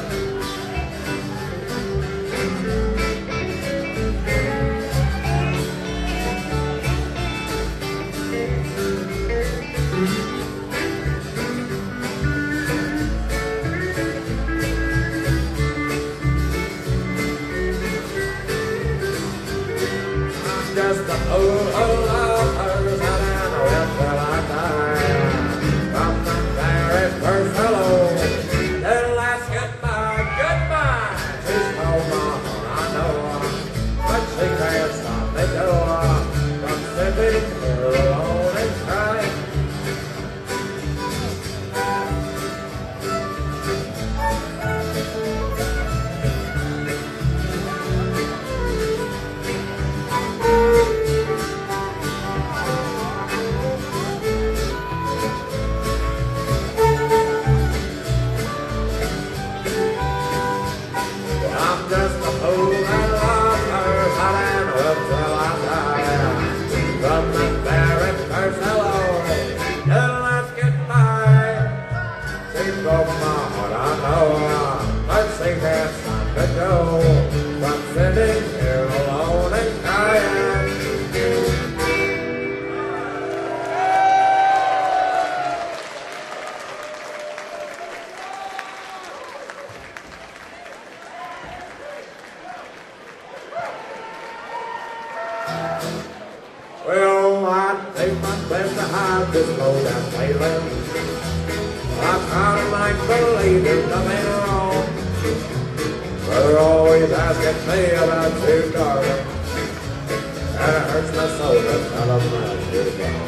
Just a fool who loves her, and I know it till I die. From the very first hello, till last goodbye, goodbye. She stole my heart, I know, but she can't stop me, Joe. From sitting here alone and crying. I'm just a fool that loves her, but I know it till I die. From the very first hello, till let's get by. She broke my heart, I know, but she can't stop me, Joe. From sitting here alone and crying. Well, I'd take my best to hide this low down feeling. I kinda like believe there's nothing wrong. They're always asking me about you, darling. And it hurts my soul to tell them that you're gone.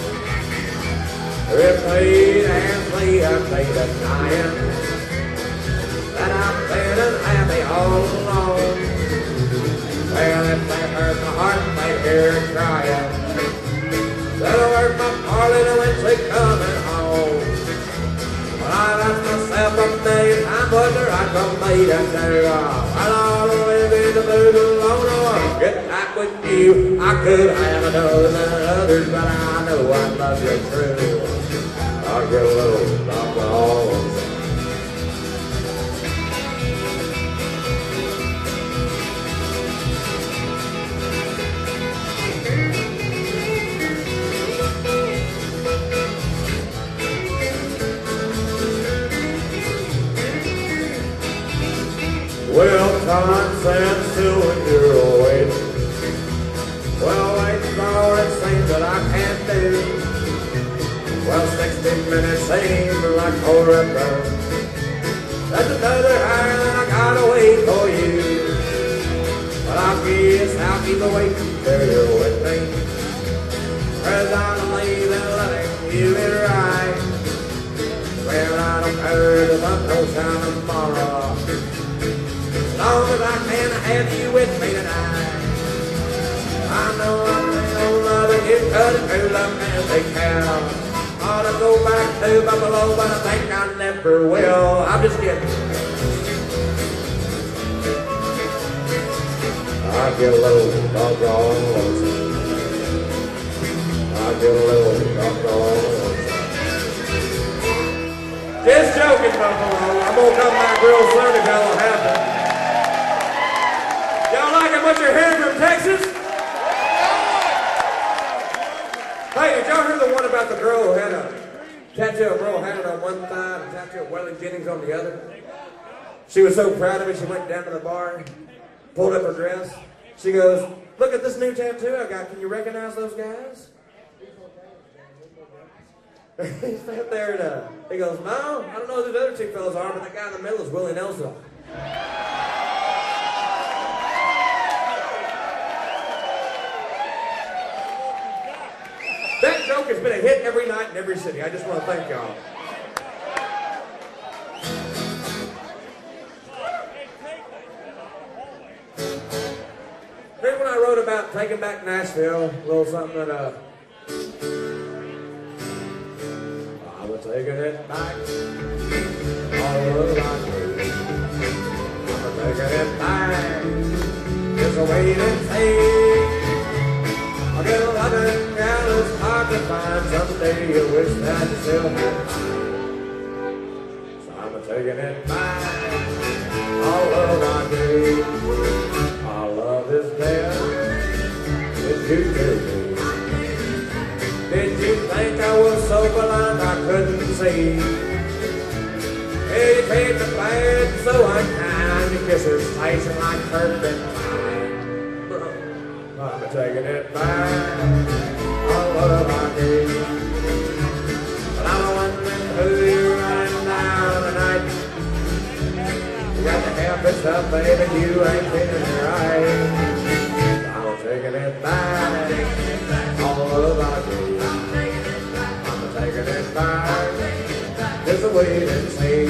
Repeat and plead and they denying that I'm feeling happy all alone. Well, if they hurt my heart, they hear it crying. That'll hurt my darling when she's coming home. Well, I've asked myself a million times whether I can meet and do. I'll always be the mood alone or get back with you. I could have a dozen others, but I know I love you true. I'll get a little doggone. Well, time stands still when you're waiting. Well, waiting for it seems that I can't do. Well, 60 minutes seem like forever. That's another hour that I gotta wait for you. But I guess I'll keep waiting till you're with me. 'Cause I'm leaving, letting you be right. Well, I don't care the sun don't shine tomorrow. As long as I can have you with me tonight. I know I'm real loving you, cutting through the magic cow. Ought to go back to Buffalo, but I think I never will. I'm just kidding. I get a little doggone lonesome. I get a little doggone lonesome. Just joking, Buffalo. I'm gonna come back real soon if y'all have it. Y'all liking what you're hearing from Texas? Hey, did y'all hear the one about the girl who had a tattoo of Merle Haggard on one thigh and a tattoo of Waylon Jennings on the other? She was so proud of it, she went down to the bar, pulled up her dress. She goes, "Look at this new tattoo I got. Can you recognize those guys?" He sat there and he goes, "No, I don't know who the other two fellas are, but the guy in the middle is Willie Nelson." That joke has been a hit every night in every city. I just want to thank y'all. Taking Back Nashville, a little something that I was taking it back. All of my days. I'm taking it back. Just a wait and see. I'll get a loving gal that's hard to find. Someday you wish that you still had mine. So I'm taking it back. All of my days. Our love is there. Did you do me? Did you think I was so blind I couldn't see? Hey, you paid the bad, so unkind. Your kisses tasting like turpentine. I'm taking it back. All of my days. But I'm wondering who you're running down tonight. You got to help this up, baby. You ain't feeling right. I'm taking it back. All of my days. I'm taking it back. Just a wait and see.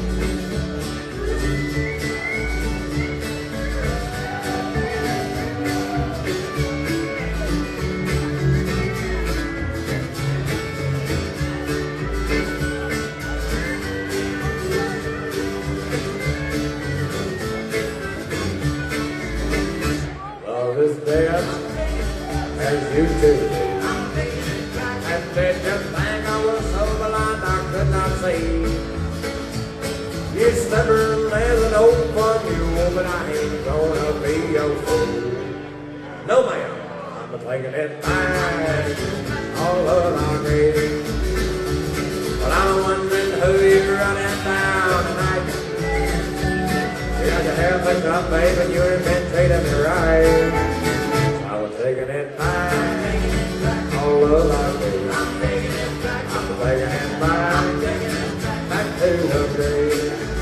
Love is dead, as you do. And did you think I was so blind I could not see? You're stubborn as an old fun mule, but I ain't gonna be your fool. No, ma'am, I'm taking it back. All of my days. But I'm wondering who you're running down tonight. You got your hair picked up, baby, you ain't been treating me right. I was taking it back. All of my days. I'm taking it back. Back to the days.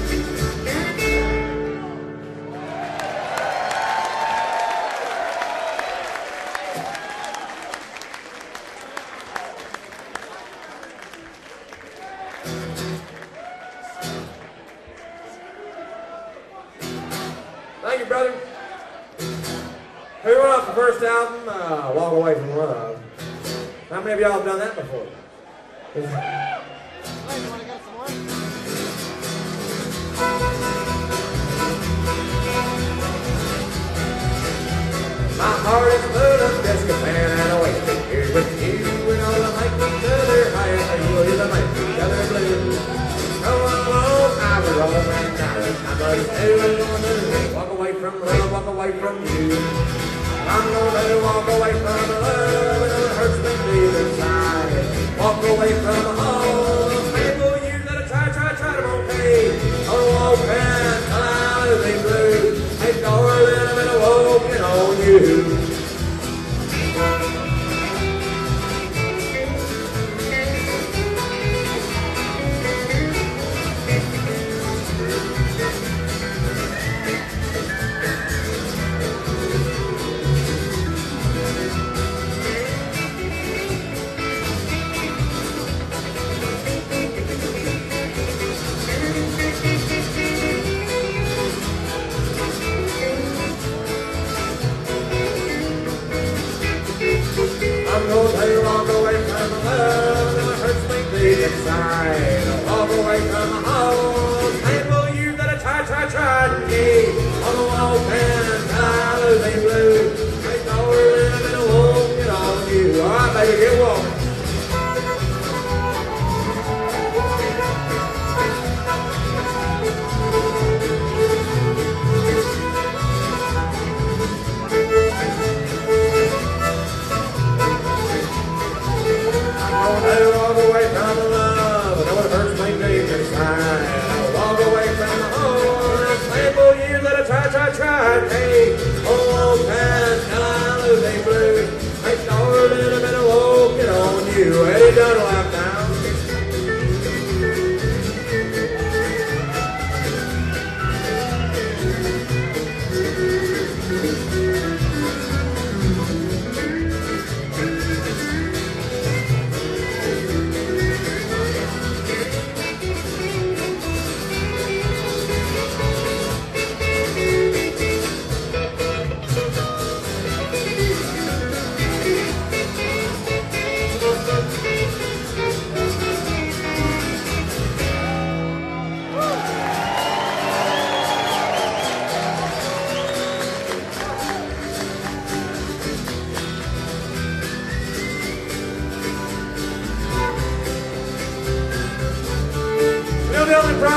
Thank you, brother. We went off the first album, Walk Away From Love. How many of y'all have done that before? My heart is full of disco fan and a wasted here with you and all the make each other higher and you will make each other blue. Come along, I will roll and down. I'm gonna do what I'm gonna do. Walk away from love, walk away from you. I'm gonna walk away from love and it hurts me deep inside. Walk away from all the painful years that I try to okay. Oh, walk and I'll be blue. Hey, darling, I'm gonna walking on you. I'm gonna tell you, walk away from the love and it hurts me deep inside. Walk away from the home, painful years that I tried to keep. On the walk and I losing blue. Hey, darling, I'm gonna walk it on you. All right, baby, get walking. I'll walk away from the love, and it hurts me deep inside. I'll walk away from the home, painful years that I tried, hey. Oh, man, I'm losing blue. Hey, darling, I'm gonna walk it on you. Eddie Dunlap now.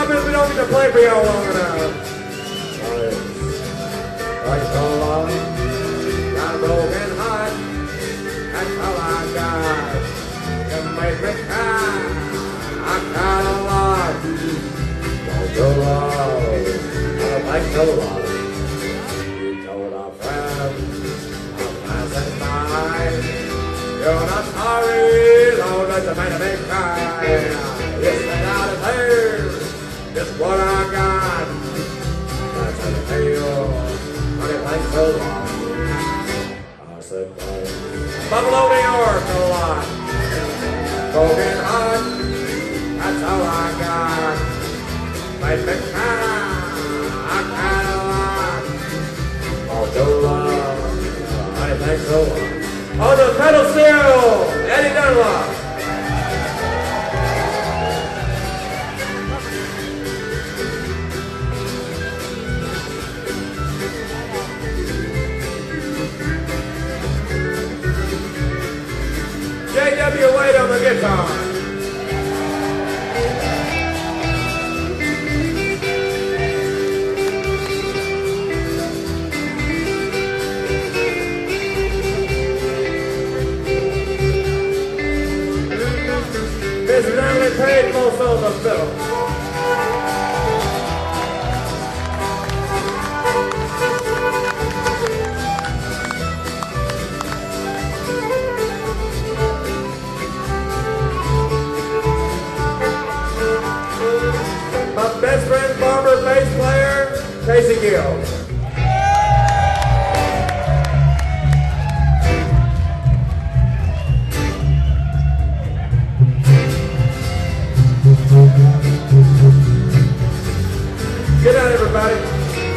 problem is we don't get to play for y'all long enough. Like so long, got a broken heart. That's all I got. You make me cry. I cried a lot. Don't go long. I like so long. You told our friends I'm passing by. You're not sorry, Lord, that you made me cry. Yes, and out of there, just what I got. That's how you feel, honey, thanks so long. I said, Buffalo, New York, a lot. Broken heart, that's all I got. Made me cry, I cried a lot. Oh, so long, honey, thanks so long. On the pedal steel, Eddie Dunlop. J.W. Wade on the guitar. Incidentally paid most on the fiddle. My best friend, barber, bass player, Casey Gill. Get out, everybody.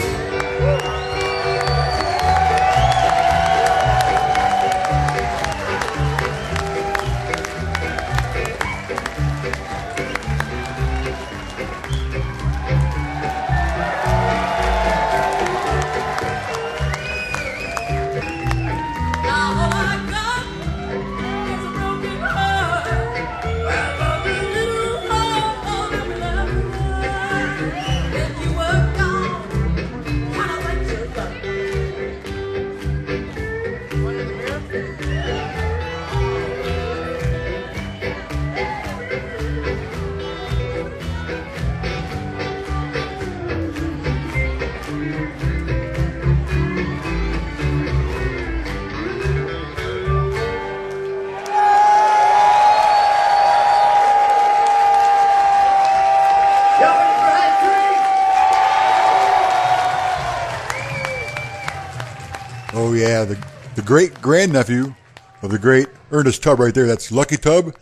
Oh yeah, the great grandnephew of the great Ernest Tubb right there. That's Lucky Tubb.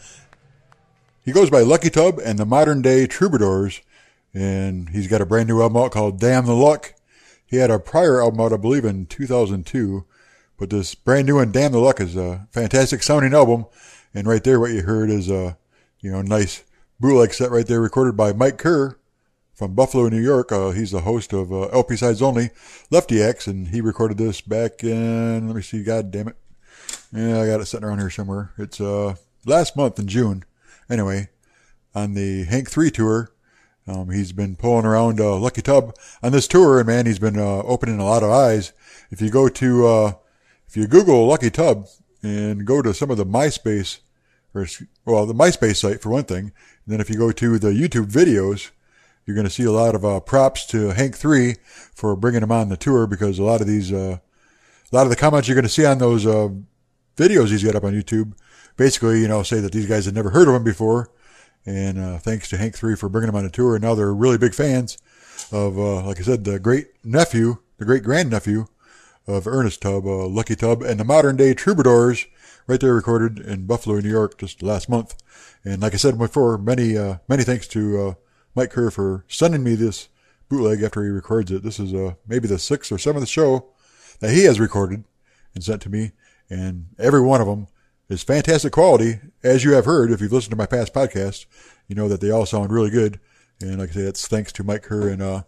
He goes by Lucky Tubb and the Modern Day Troubadours, and he's got a brand new album out called Damn the Luck. He had a prior album out, I believe, in 2002, but this brand new one, Damn the Luck, is a fantastic sounding album. And right there, what you heard is a nice bootleg set right there, recorded by Mike Kerr from Buffalo, New York. He's the host of LP Sides Only, Lefty X, and he recorded this back in, let me see, god damn it. Yeah, I got it sitting around here somewhere. It's last month in June. Anyway, on the Hank 3 tour, he's been pulling around Lucky Tubb on this tour, and man, he's been opening a lot of eyes. If you go to, if you Google Lucky Tubb and go to some of the MySpace, the MySpace site for one thing, and then if you go to the YouTube videos, you're going to see a lot of props to Hank 3 for bringing him on the tour, because a lot of the comments you're going to see on those videos he's got up on YouTube basically, say that these guys had never heard of him before. And thanks to Hank 3 for bringing him on the tour. And now they're really big fans of, like I said, the great grandnephew of Ernest Tubb, Lucky Tubb, and the Modern Day Troubadours, right there, recorded in Buffalo, New York, just last month. And like I said before, many thanks to Mike Kerr for sending me this bootleg after he records it. This is maybe the 6th or 7th show that he has recorded and sent to me, and every one of them is fantastic quality. As you have heard, if you've listened to my past podcasts, you know that they all sound really good. And like I say, it's thanks to Mike Kerr, and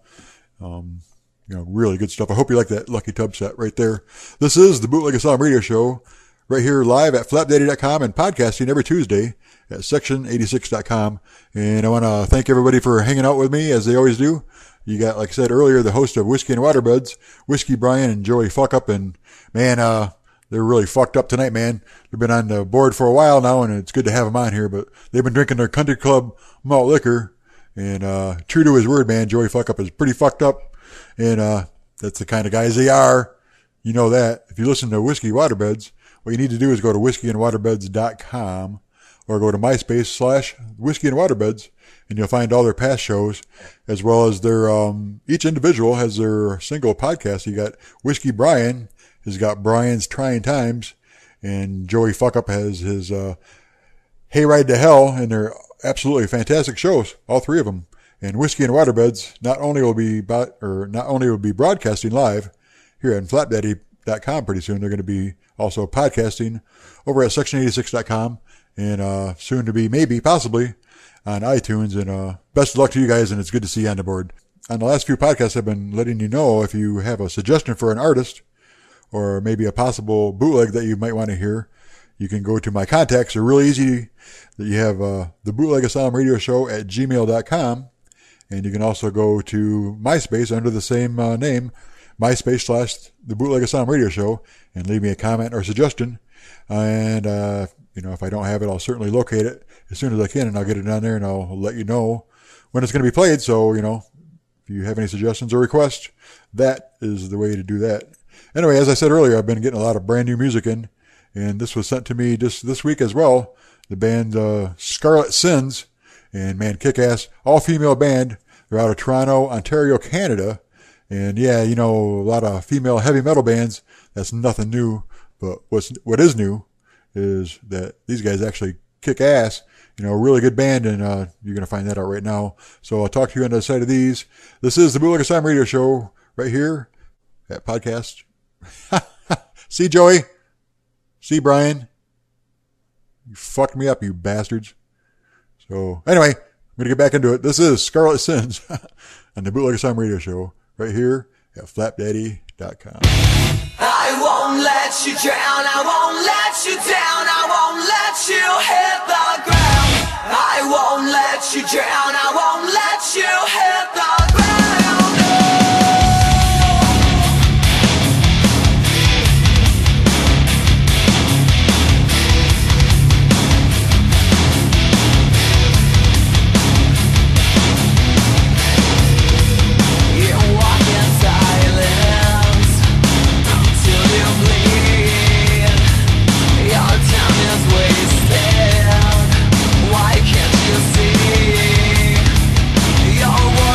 really good stuff. I hope you like that Lucky Tubb set right there. This is the Bootleg Asylum Radio Show, right here live at flapdaddy.com and podcasting every Tuesday at section86.com. And I want to thank everybody for hanging out with me as they always do. You got, like I said earlier, the host of Whiskey and Waterbeds, Whiskey Brian and Joey Fuck Up. And man, they're really fucked up tonight, man. They've been on the board for a while now, and it's good to have them on here, but they've been drinking their Country Club malt liquor. And true to his word, man, Joey Fuck Up is pretty fucked up. And that's the kind of guys they are. You know that. If you listen to Whiskey Waterbeds, what you need to do is go to whiskeyandwaterbeds.com or go to MySpace/Whiskey and Waterbeds, and you'll find all their past shows, as well as their, each individual has their single podcast. You got Whiskey Brian has got Brian's Trying Times, and Joey Fuck Up has his, Hayride to Hell, and they're absolutely fantastic shows, all three of them. And Whiskey and Waterbeds not only will be broadcasting live here at flapdaddy.com pretty soon, they're going to be also podcasting over at section86.com, and soon to be possibly on iTunes. And best of luck to you guys, and it's good to see you on the board. On the last few podcasts, I've been letting you know if you have a suggestion for an artist or maybe a possible bootleg that you might want to hear, you can go to my contacts. They're really easy. You have the Bootleg Asylum Radio Show at gmail.com, and you can also go to MySpace under the same name, MySpace/the Bootleg Asylum Radio Show, and leave me a comment or suggestion. And if I don't have it, I'll certainly locate it as soon as I can, and I'll get it down there, and I'll let you know when it's going to be played. So, if you have any suggestions or requests, that is the way to do that. Anyway, as I said earlier, I've been getting a lot of brand new music in, and this was sent to me just this week as well. The band Scarlet Sins, and man, kick-ass, all-female band. They're out of Toronto, Ontario, Canada. And yeah, a lot of female heavy metal bands. That's nothing new. But what is new is that these guys actually kick ass. Really good band, and you're going to find that out right now. So I'll talk to you on the side of these. This is the Bootleg Asylum Radio Show right here at podcast. See, Joey? See, Brian? You fucked me up, you bastards. So anyway, I'm going to get back into it. This is Scarlet Sins on the Bootleg Asylum Radio Show right here at flapdaddy.com. I won't let you drown, I won't let you down, I won't let you hit the ground. I won't let you drown, I won't let you hit the ground. Wasted. Why can't you see? Your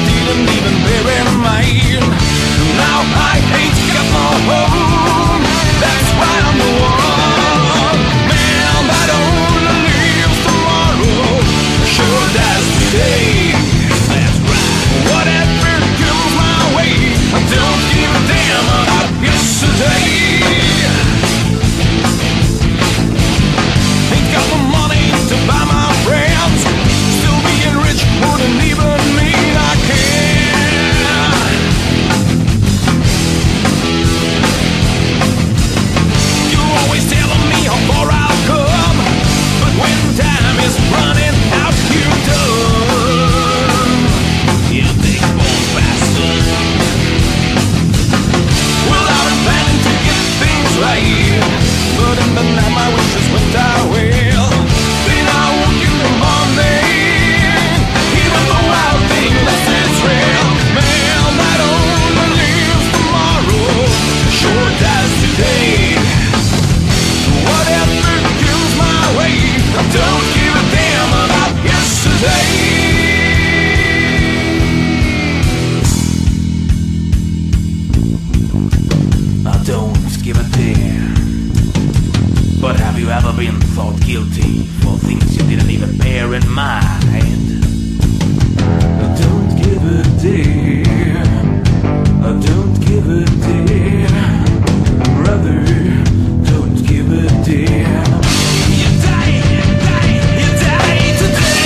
didn't even bear in mind. Now I ain't got no home, that's why I'm the one. Man that only lives tomorrow sure dies today. That's right. Whatever comes my way, I don't give a damn about yesterday. Ain't got the money to buy my friends, still being rich wouldn't even mean I can. You're always telling me how far I've come, but when time is running out, you're done. You big bone bastard. Well, I've been planning to get things right, but in the night my wishes went our way. Then I woke in the morning, even though I think this is real. Man that only lives tomorrow sure dies today. Whatever comes my way, I don't give a damn about yesterday. I don't give a damn. But have you ever been thought guilty for things you didn't even bear in mind? I don't give a damn. I don't give a damn. Brother, don't give a damn. You die, you die, you die today.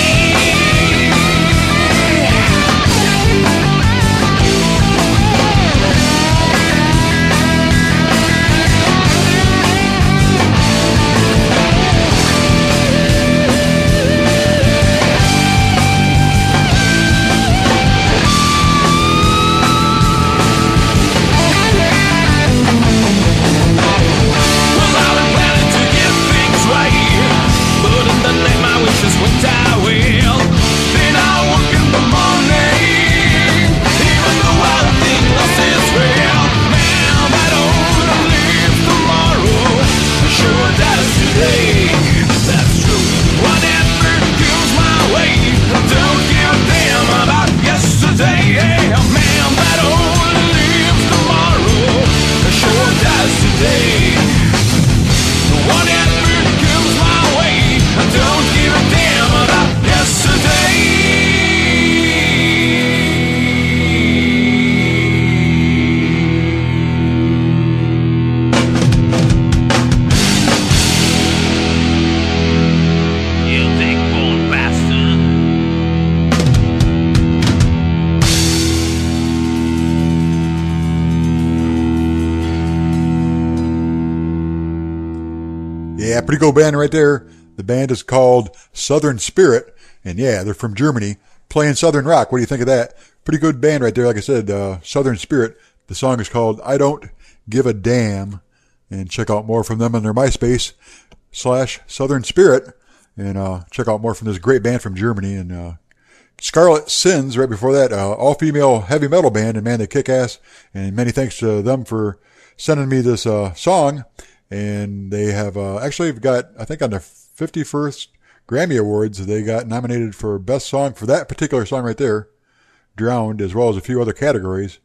Yeah, pretty cool band right there. The band is called Southern Spirit, and yeah, they're from Germany, playing Southern rock. What do you think of that? Pretty good band right there. Like I said, Southern Spirit. The song is called I Don't Give a Damn, and check out more from them on their MySpace /Southern Spirit, and check out more from this great band from Germany. And Scarlet Sins right before that, all-female heavy metal band, and man, they kick ass. And many thanks to them for sending me this song. And they have actually got, I think on their 51st Grammy Awards, they got nominated for Best Song for that particular song right there, Drowned, as well as a few other categories.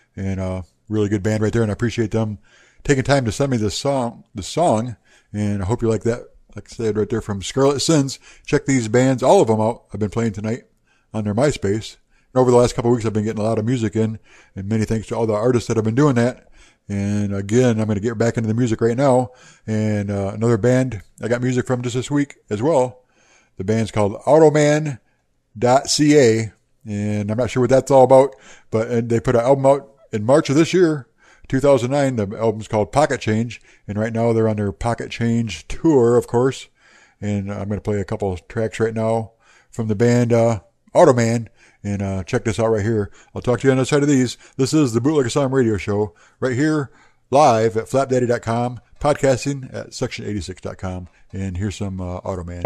And really good band right there, and I appreciate them taking time to send me this song, and I hope you like that. Like I said right there from Scarlet Sins. Check these bands, all of them out. I've been playing tonight on their MySpace. And over the last couple of weeks, I've been getting a lot of music in, and many thanks to all the artists that have been doing that. And again, I'm going to get back into the music right now. And another band I got music from just this week as well. The band's called Automan.ca. And I'm not sure what that's all about, but they put an album out in March of this year, 2009. The album's called Pocket Change. And right now they're on their Pocket Change tour, of course. And I'm going to play a couple of tracks right now from the band Automan. And check this out right here. I'll talk to you on the side of these. This is the Bootleg Asylum Radio Show right here live at flapdaddy.com, podcasting at section86.com. And here's some Automan.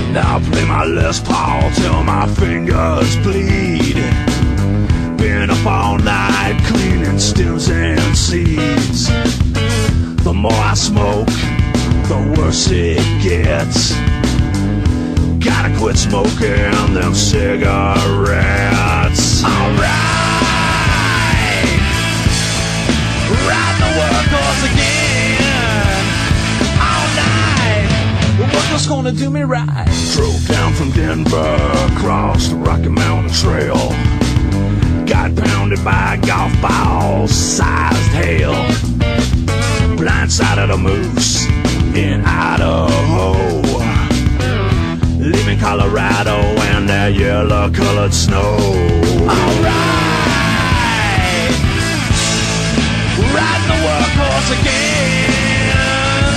Now I play my Les Paul till my fingers bleed. Been up all night cleaning stems and seeds. The more I smoke, the worse it gets. Gotta quit smoking them cigarettes. Alright, riding the workhorse again. All night, the workhorse gonna do me right. Drove down from Denver, across the Rocky Mountain Trail. Got pounded by golf balls, sized hail. Blindsided a moose in Idaho. Leaving Colorado and that yellow-colored snow. Alright, riding the workhorse again.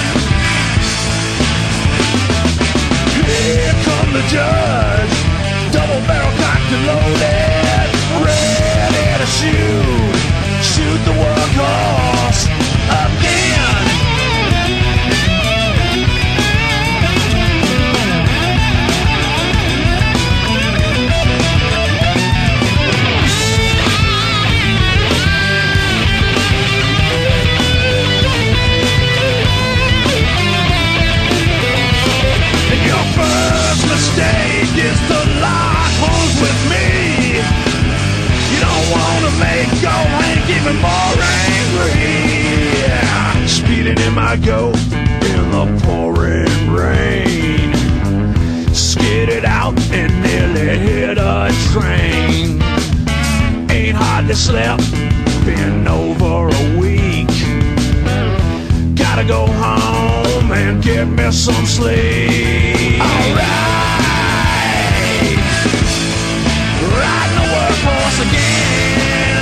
Here come the judge, double-barrel cocked and loaded, ready to shoot the workhorse again. Your first mistake is to lock horns with me. You don't wanna make old Hank even more angry. Speeding in my goat in the pouring rain. Skidded out and nearly hit a train. Ain't hardly slept, been over a week. Gotta go home and get me some sleep. Alright, riding the workhorse again.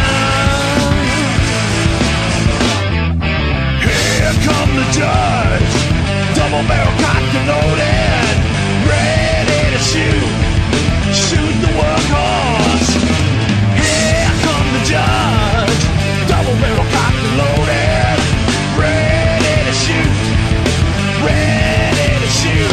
Here come the judge, double-barrel cocked and loaded, ready to shoot the workhorse. Here come the judge, double-barrel cocked and loaded, ready to shoot, ready to shoot.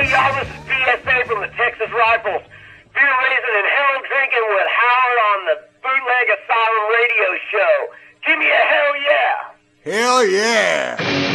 y'all, this is PSA from the Texas Rifles. Beer raising and hell drinking with Howard on the Bootleg Asylum radio show. Give me a hell yeah! Hell yeah!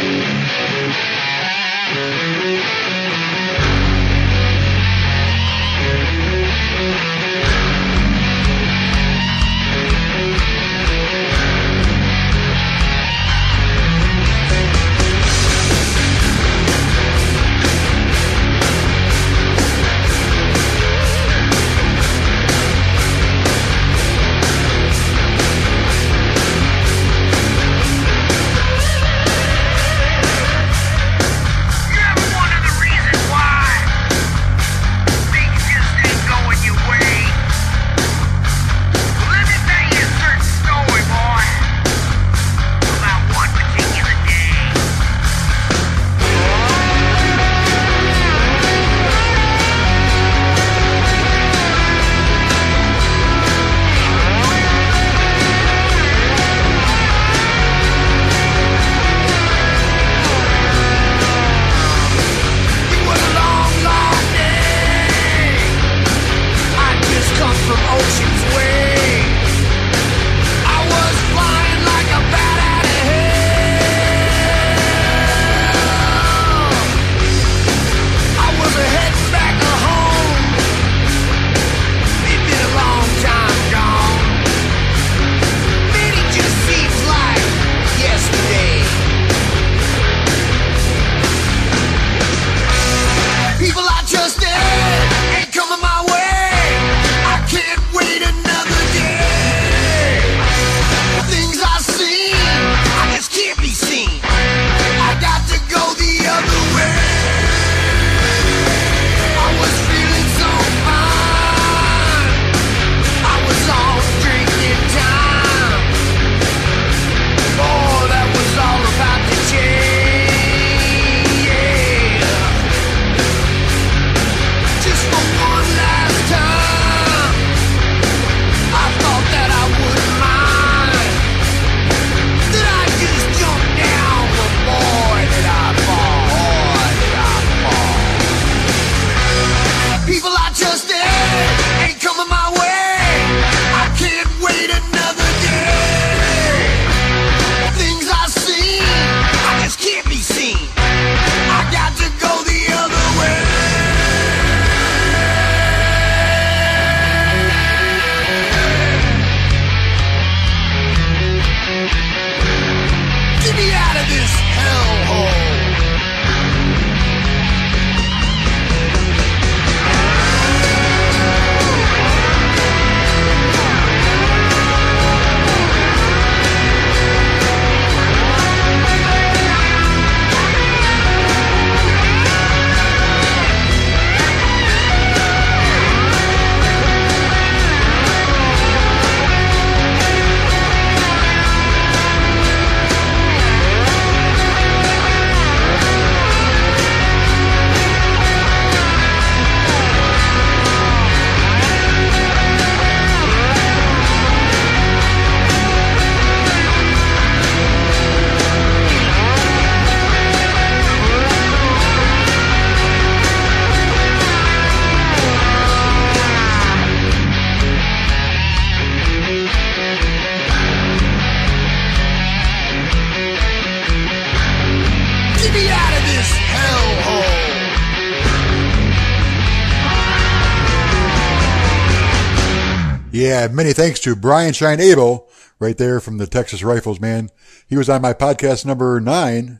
Yeah, many thanks to Brian Shine Abel right there from the Texas Rifles, man. He was on my podcast number 9,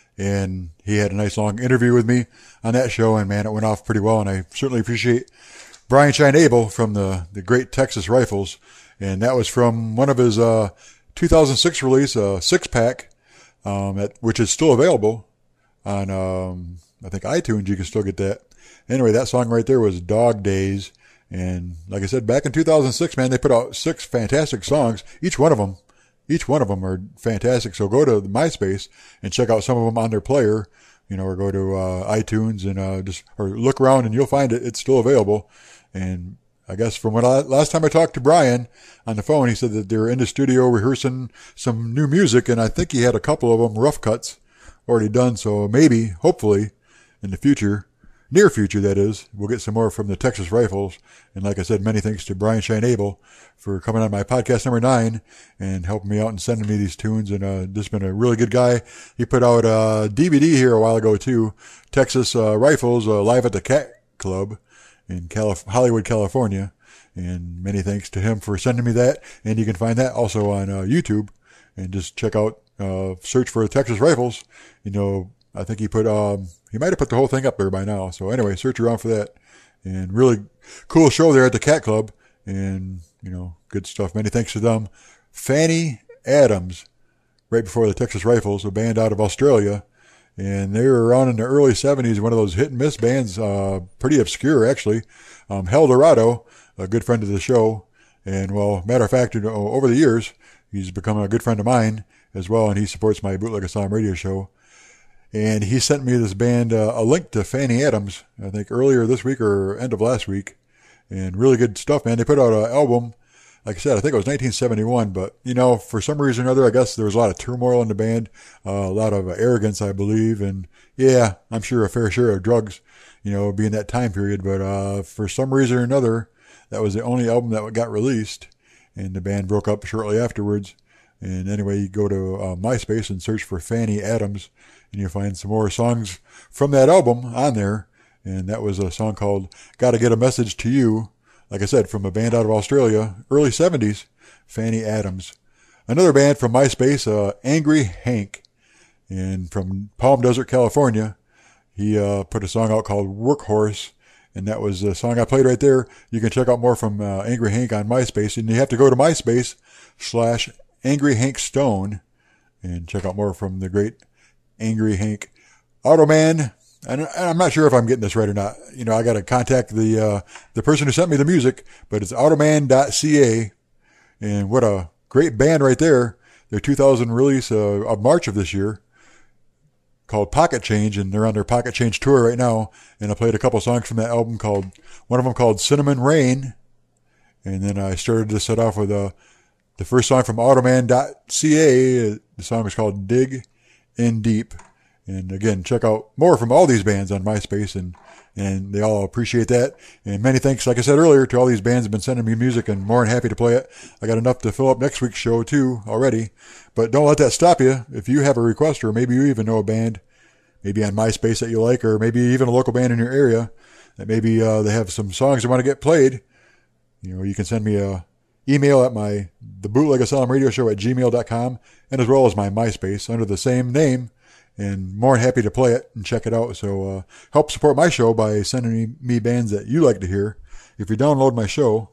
and he had a nice long interview with me on that show, and man, it went off pretty well, and I certainly appreciate Brian Shine Abel from the great Texas Rifles, and that was from one of his 2006 release, a 6-pack, which is still available on, I think iTunes. You can still get that. Anyway, that song right there was Dog Days. And like I said, back in 2006, man, they put out 6 fantastic songs. Each one of them are fantastic. So go to MySpace and check out some of them on their player, or go to iTunes and or look around and you'll find it. It's still available. And I guess from last time I talked to Brian on the phone, he said that they're in the studio rehearsing some new music, and I think he had a couple of them rough cuts already done. So maybe, hopefully, in the future, near future, that is, we'll get some more from the Texas Rifles. And like I said, many thanks to Brian Scheinabel for coming on my podcast number 9 and helping me out and sending me these tunes. And just been a really good guy. He put out a DVD here a while ago too, Texas Rifles live at the Cat Club in Hollywood, California. And many thanks to him for sending me that. And you can find that also on YouTube. And just check out, search for Texas Rifles. You know, I think he might have put the whole thing up there by now. So anyway, search around for that. And really cool show there at the Cat Club. And, you know, good stuff. Many thanks to them. Fanny Adams, right before the Texas Rifles, a band out of Australia. And they were around in the early 70s, one of those hit and miss bands, pretty obscure actually. Hell Dorado, a good friend of the show. And well, matter of fact, over the years, he's become a good friend of mine as well. And he supports my Bootleg Asylum radio show. And he sent me this band, a link to Fanny Adams, I think earlier this week or end of last week. And really good stuff, man. They put out an album, like I said, I think it was 1971, but, you know, for some reason or other, I guess there was a lot of turmoil in the band, a lot of arrogance, I believe. And yeah, I'm sure a fair share of drugs, you know, being that time period. But, for some reason or another, that was the only album that got released. And the band broke up shortly afterwards. And anyway, you go to MySpace and search for Fanny Adams, and you'll find some more songs from that album on there. And that was a song called Gotta Get a Message to You. Like I said, from a band out of Australia, early 70s, Fanny Adams. Another band from MySpace, Angry Hank, and from Palm Desert, California. He put a song out called Workhorse, and that was the song I played right there. You can check out more from Angry Hank on MySpace, and you have to go to MySpace/Angry Hank Stone and check out more from the great Angry Hank. Automan, and I'm not sure if I'm getting this right or not. You know, I got to contact the person who sent me the music, but it's automan.ca, and what a great band right there. Their 2000 release of March of this year called Pocket Change, and they're on their Pocket Change tour right now. And I played a couple songs from that album, one of them called Cinnamon Rain, and then I started to set off with the first song from automan.ca. The song is called Dig in Deep. And again, check out more from all these bands on MySpace, and they all appreciate that. And many thanks, like I said earlier, to all these bands that have been sending me music, and more than happy to play it. I got enough to fill up next week's show too already. But don't let that stop you. If you have a request, or maybe you even know a band, maybe on MySpace that you like, or maybe even a local band in your area that maybe they have some songs they want to get played, you know, you can send me a email at the Bootleg Asylum radio show at gmail.com, and as well as my MySpace under the same name. And more than happy to play it and check it out. So help support my show by sending me bands that you like to hear. If you download my show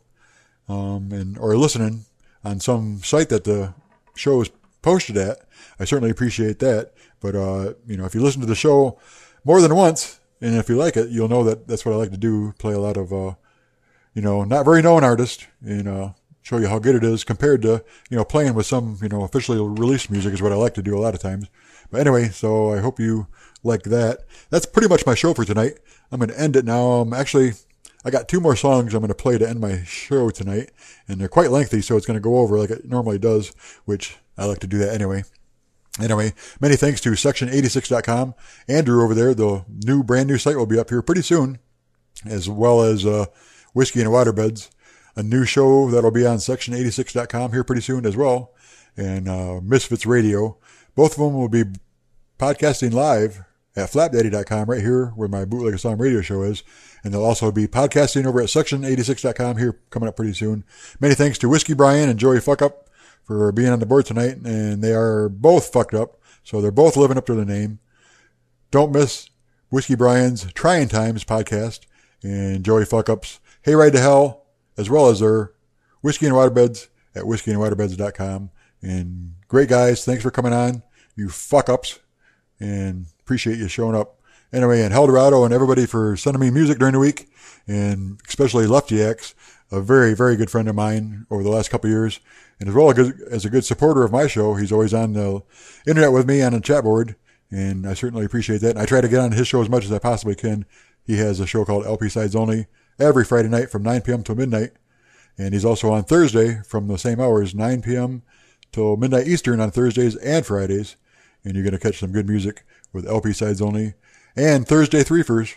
or listening on some site that the show is posted at, I certainly appreciate that. But you know, if you listen to the show more than once, and if you like it, you'll know that that's what I like to do. Play a lot of you know, not very known artists, and show you how good it is compared to, you know, playing with some, you know, officially released music is what I like to do a lot of times. But anyway, so I hope you like that. That's pretty much my show for tonight. I'm going to end it now. I got 2 more songs I'm going to play to end my show tonight, and they're quite lengthy, so it's going to go over like it normally does, which I like to do that anyway. Anyway, many thanks to Section86.com. Andrew over there, the brand new site will be up here pretty soon, as well as Whiskey and Waterbeds, a new show that'll be on Section86.com here pretty soon as well, and Misfits Radio. Both of them will be podcasting live at flapdaddy.com right here where my Bootleg Asylum radio show is. And they'll also be podcasting over at Section86.com here coming up pretty soon. Many thanks to Whiskey Brian and Joey Fuckup for being on the board tonight. And they are both fucked up, so they're both living up to their name. Don't miss Whiskey Brian's Trying Times podcast and Joey Fuckup's Hey Ride to Hell, as well as their Whiskey and Waterbeds at whiskeyandwaterbeds.com. And great guys, thanks for coming on, you fuck-ups, and appreciate you showing up. Anyway, and Hell Dorado and everybody for sending me music during the week, and especially Lefty X, a very, very good friend of mine over the last couple of years, and as well as a good supporter of my show. He's always on the internet with me on the chat board, and I certainly appreciate that. And I try to get on his show as much as I possibly can. He has a show called LP Sides Only every Friday night from 9 p.m. till midnight, and he's also on Thursday from the same hours, 9 p.m. till midnight Eastern on Thursdays and Fridays, and you're going to catch some good music with LP Sides Only. And Thursday Threefers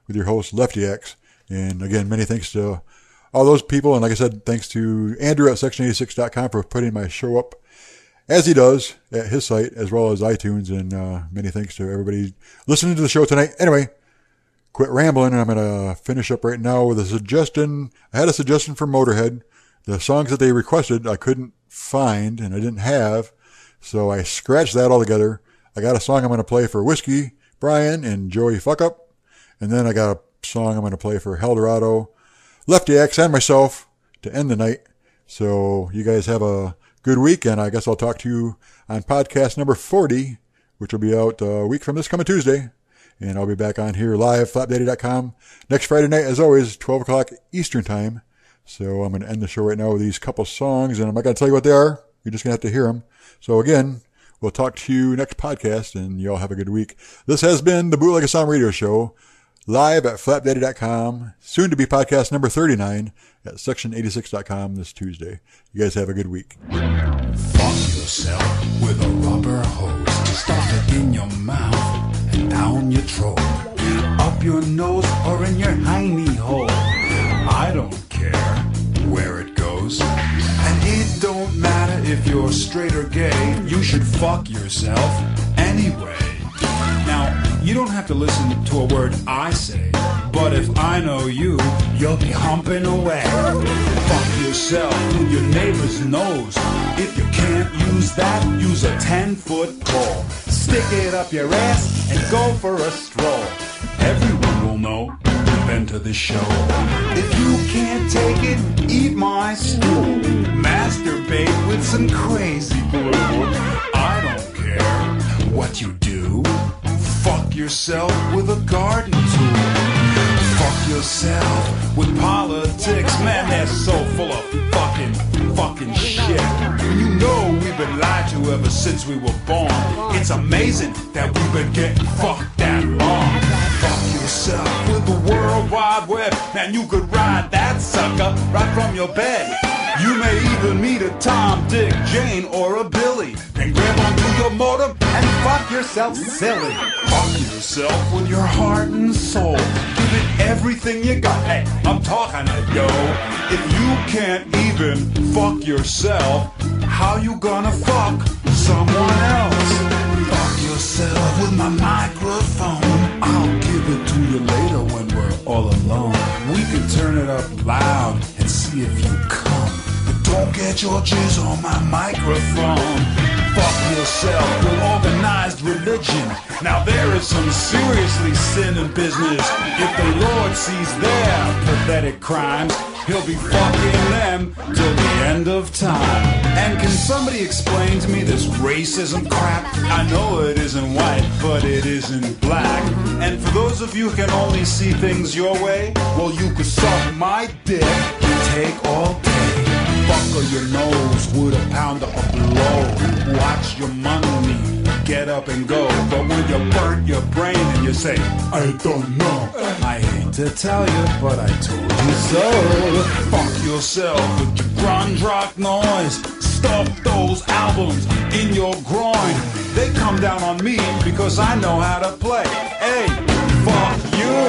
with your host, Lefty X. And again, many thanks to all those people. And like I said, thanks to Andrew at section86.com for putting my show up as he does at his site, as well as iTunes. And many thanks to everybody listening to the show tonight. Anyway, quit rambling. And I'm going to finish up right now with a suggestion. I had a suggestion for Motorhead. The songs that they requested, I couldn't find and I didn't have. So I scratched that all together. I got a song I'm going to play for Whiskey, Brian, and Joey Fuckup. And then I got a song I'm going to play for Heldorado, Lefty X, and myself to end the night. So you guys have a good week, and I guess I'll talk to you on podcast number 40, which will be out a week from this coming Tuesday. And I'll be back on here live, flapdaddy.com, next Friday night, as always, 12 o'clock Eastern Time. So I'm going to end the show right now with these couple songs, and I'm not going to tell you what they are. You're just going to have to hear them. So again, we'll talk to you next podcast, and you all have a good week. This has been the Bootleg of Sound Radio Show, live at flapdaddy.com, soon to be podcast number 39 at section86.com this Tuesday. You guys have a good week. Fuck yourself with a rubber hose. Stuff it in your mouth and down your throat, up your nose or in your hiney hole. I don't care where it goes, and it don't matter if you're straight or gay. You should fuck yourself anyway. Now, you don't have to listen to a word I say, but if I know you, you'll be humping away. Fuck yourself with your neighbor's nose. If you can't use that, use a 10-foot pole. Stick it up your ass and go for a stroll. Everyone will know you've been to the show. If you can't take it, eat my stool. Masturbate with some crazy glue. I don't care what you do. Fuck yourself with a garden tool. Fuck yourself with politics. Man, they're so full of fucking shit. You know we've been lied to ever since we were born. It's amazing that we've been getting fucked that long. Fuck yourself with the World Wide Web. Man, you could ride that sucker right from your bed. You may even meet a Tom, Dick, Jane, or a Billy. Then grab onto your modem and fuck yourself silly. Fuck yourself with your heart and soul. Give it everything you got. Hey, I'm talking to yo. If you can't even fuck yourself, how you gonna fuck someone else? Fuck yourself with my microphone. I'll give it to you later when we're all alone. We can turn it up loud and see if you come. But don't get your jizz on my microphone. Fuck yourself with organized religion. Now there is some seriously sinning business. If the Lord sees their pathetic crimes, he'll be fucking them till the end of time. And can somebody explain to me this racism crap? I know it isn't white, but it isn't black. And for those of you who can only see things your way, well, you could suck my dick and take all day. Buckle your nose with a pounder of blow. Watch your money get up and go. But when you burnt your brain and you say, I don't know, I hate to tell you, but I told you so. Fuck yourself with your grunge rock noise. Stuff those albums in your groin. They come down on me because I know how to play. Hey, fuck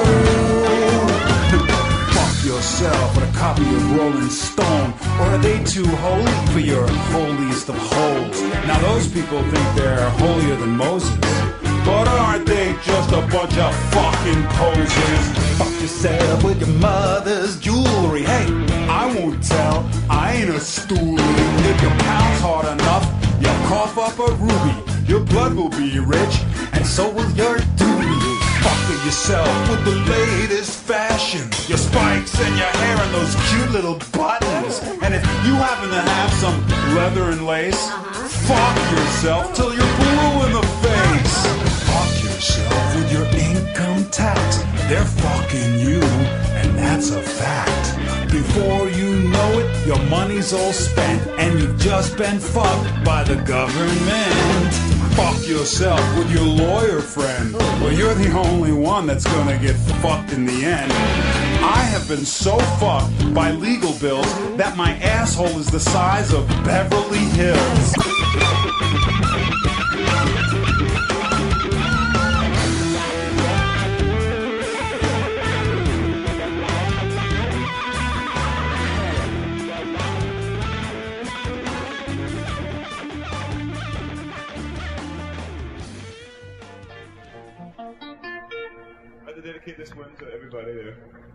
you. Fuck yourself with a copy of Rolling Stone. Or are they too holy for your holiest of holes? Now those people think they're holier than Moses, but aren't they just a bunch of fucking posers? Fuck yourself with your mother's jewelry. Hey, I won't tell, I ain't a stoolie. If you pounce hard enough, you'll cough up a ruby. Your blood will be rich, and so will your duty. Fuck yourself with the latest fashion. Your spikes and your hair and those cute little buttons. And if you happen to have some leather and lace, fuck yourself till you're blue in the face. Fuck yourself with your income tax. They're fucking you, and that's a fact. Before you know it, your money's all spent, and you've just been fucked by the government. Fuck yourself with your lawyer friend. Well, you're the only one that's gonna get fucked in the end. I have been so fucked by legal bills that my asshole is the size of Beverly Hills. to dedicate this one to everybody there.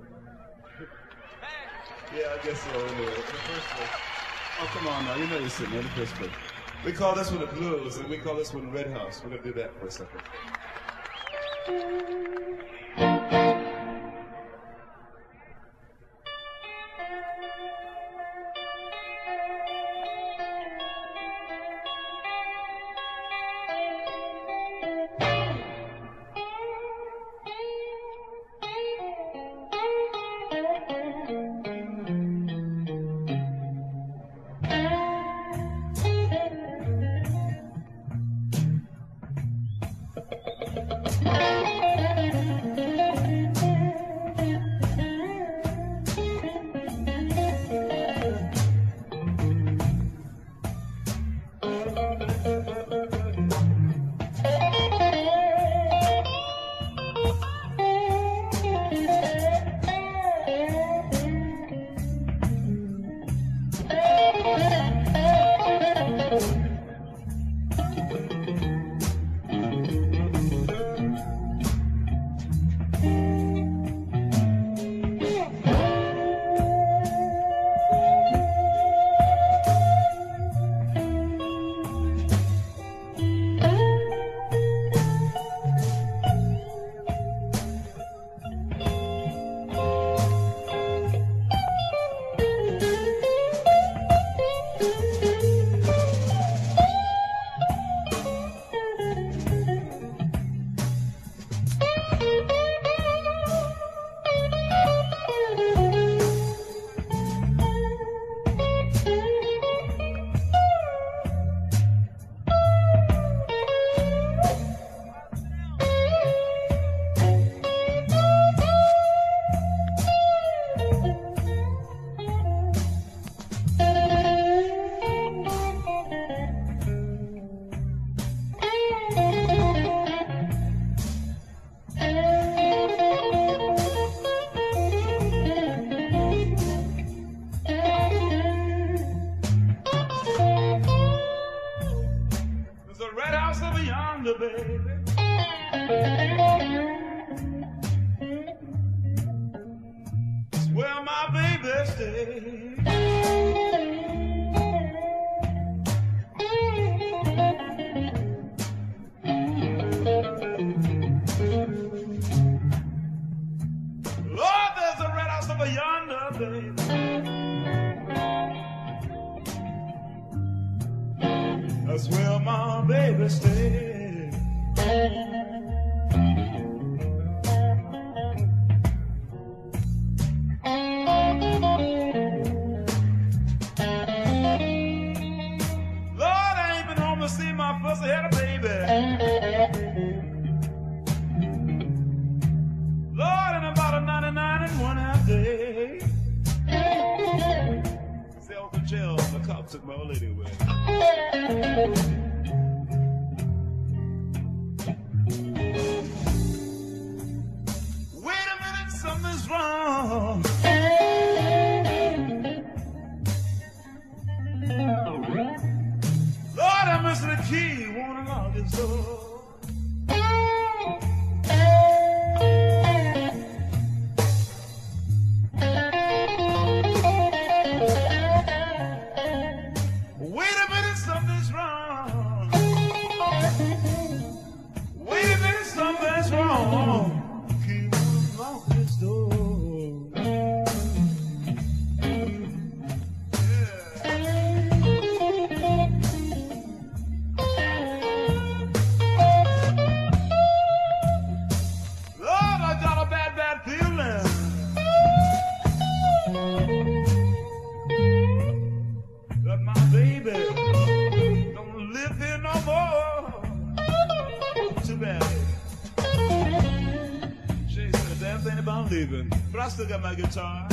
Yeah, I guess so. Anyway, the first one. Oh, come on now. You know you're sitting on the first one. We call this one the Blues, and we call this one Red House. We're going to do that for a second. That's where my baby stays. Lord, I ain't been home to see my first head of baby. Lord, in about a 99 and 1/2 day. Sell the jail, the cop took my old lady away. Wait a minute, something's wrong. Lord, I'm missing the key, won't unlock this door. Wait a minute, something's wrong. Wait a minute, something's wrong. Key won't unlock this door. Lord, I got a bad, bad feeling. That my baby don't live here no more. Too bad. She ain't said a damn thing about leaving, but I still got my guitar.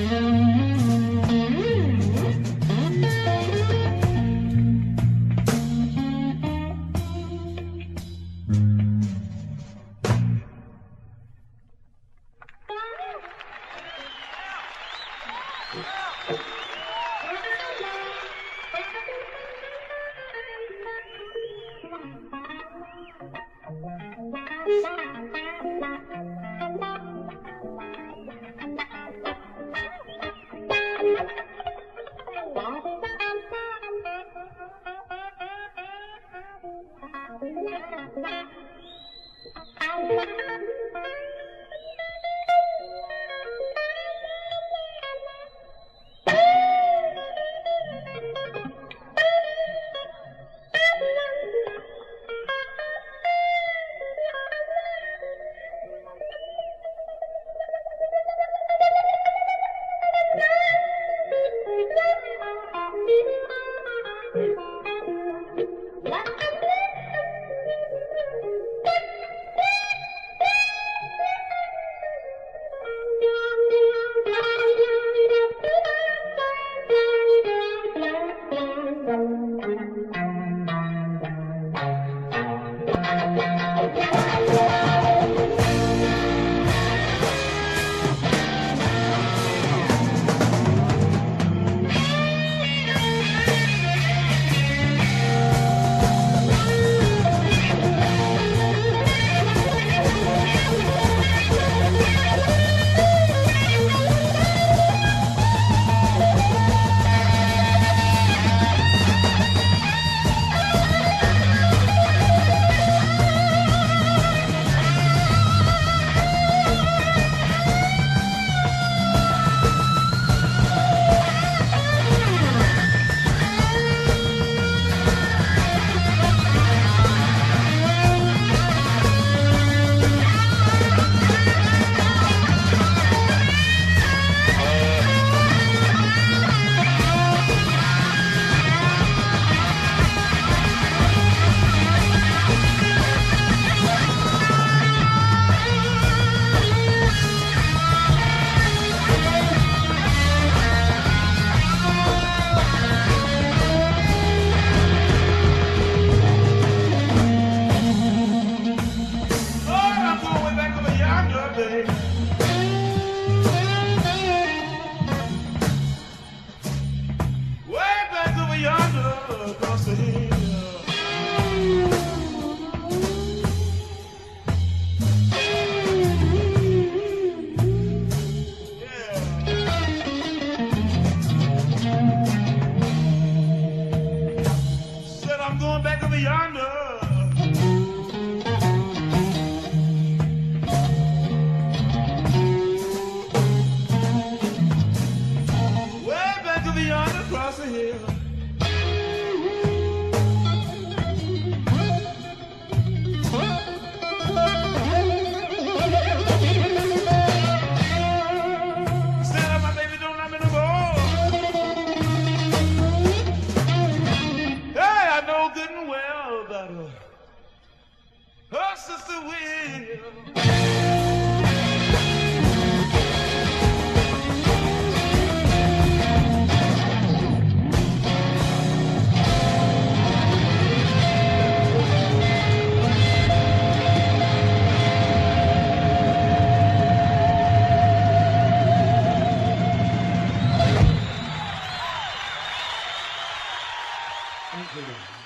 Thank you.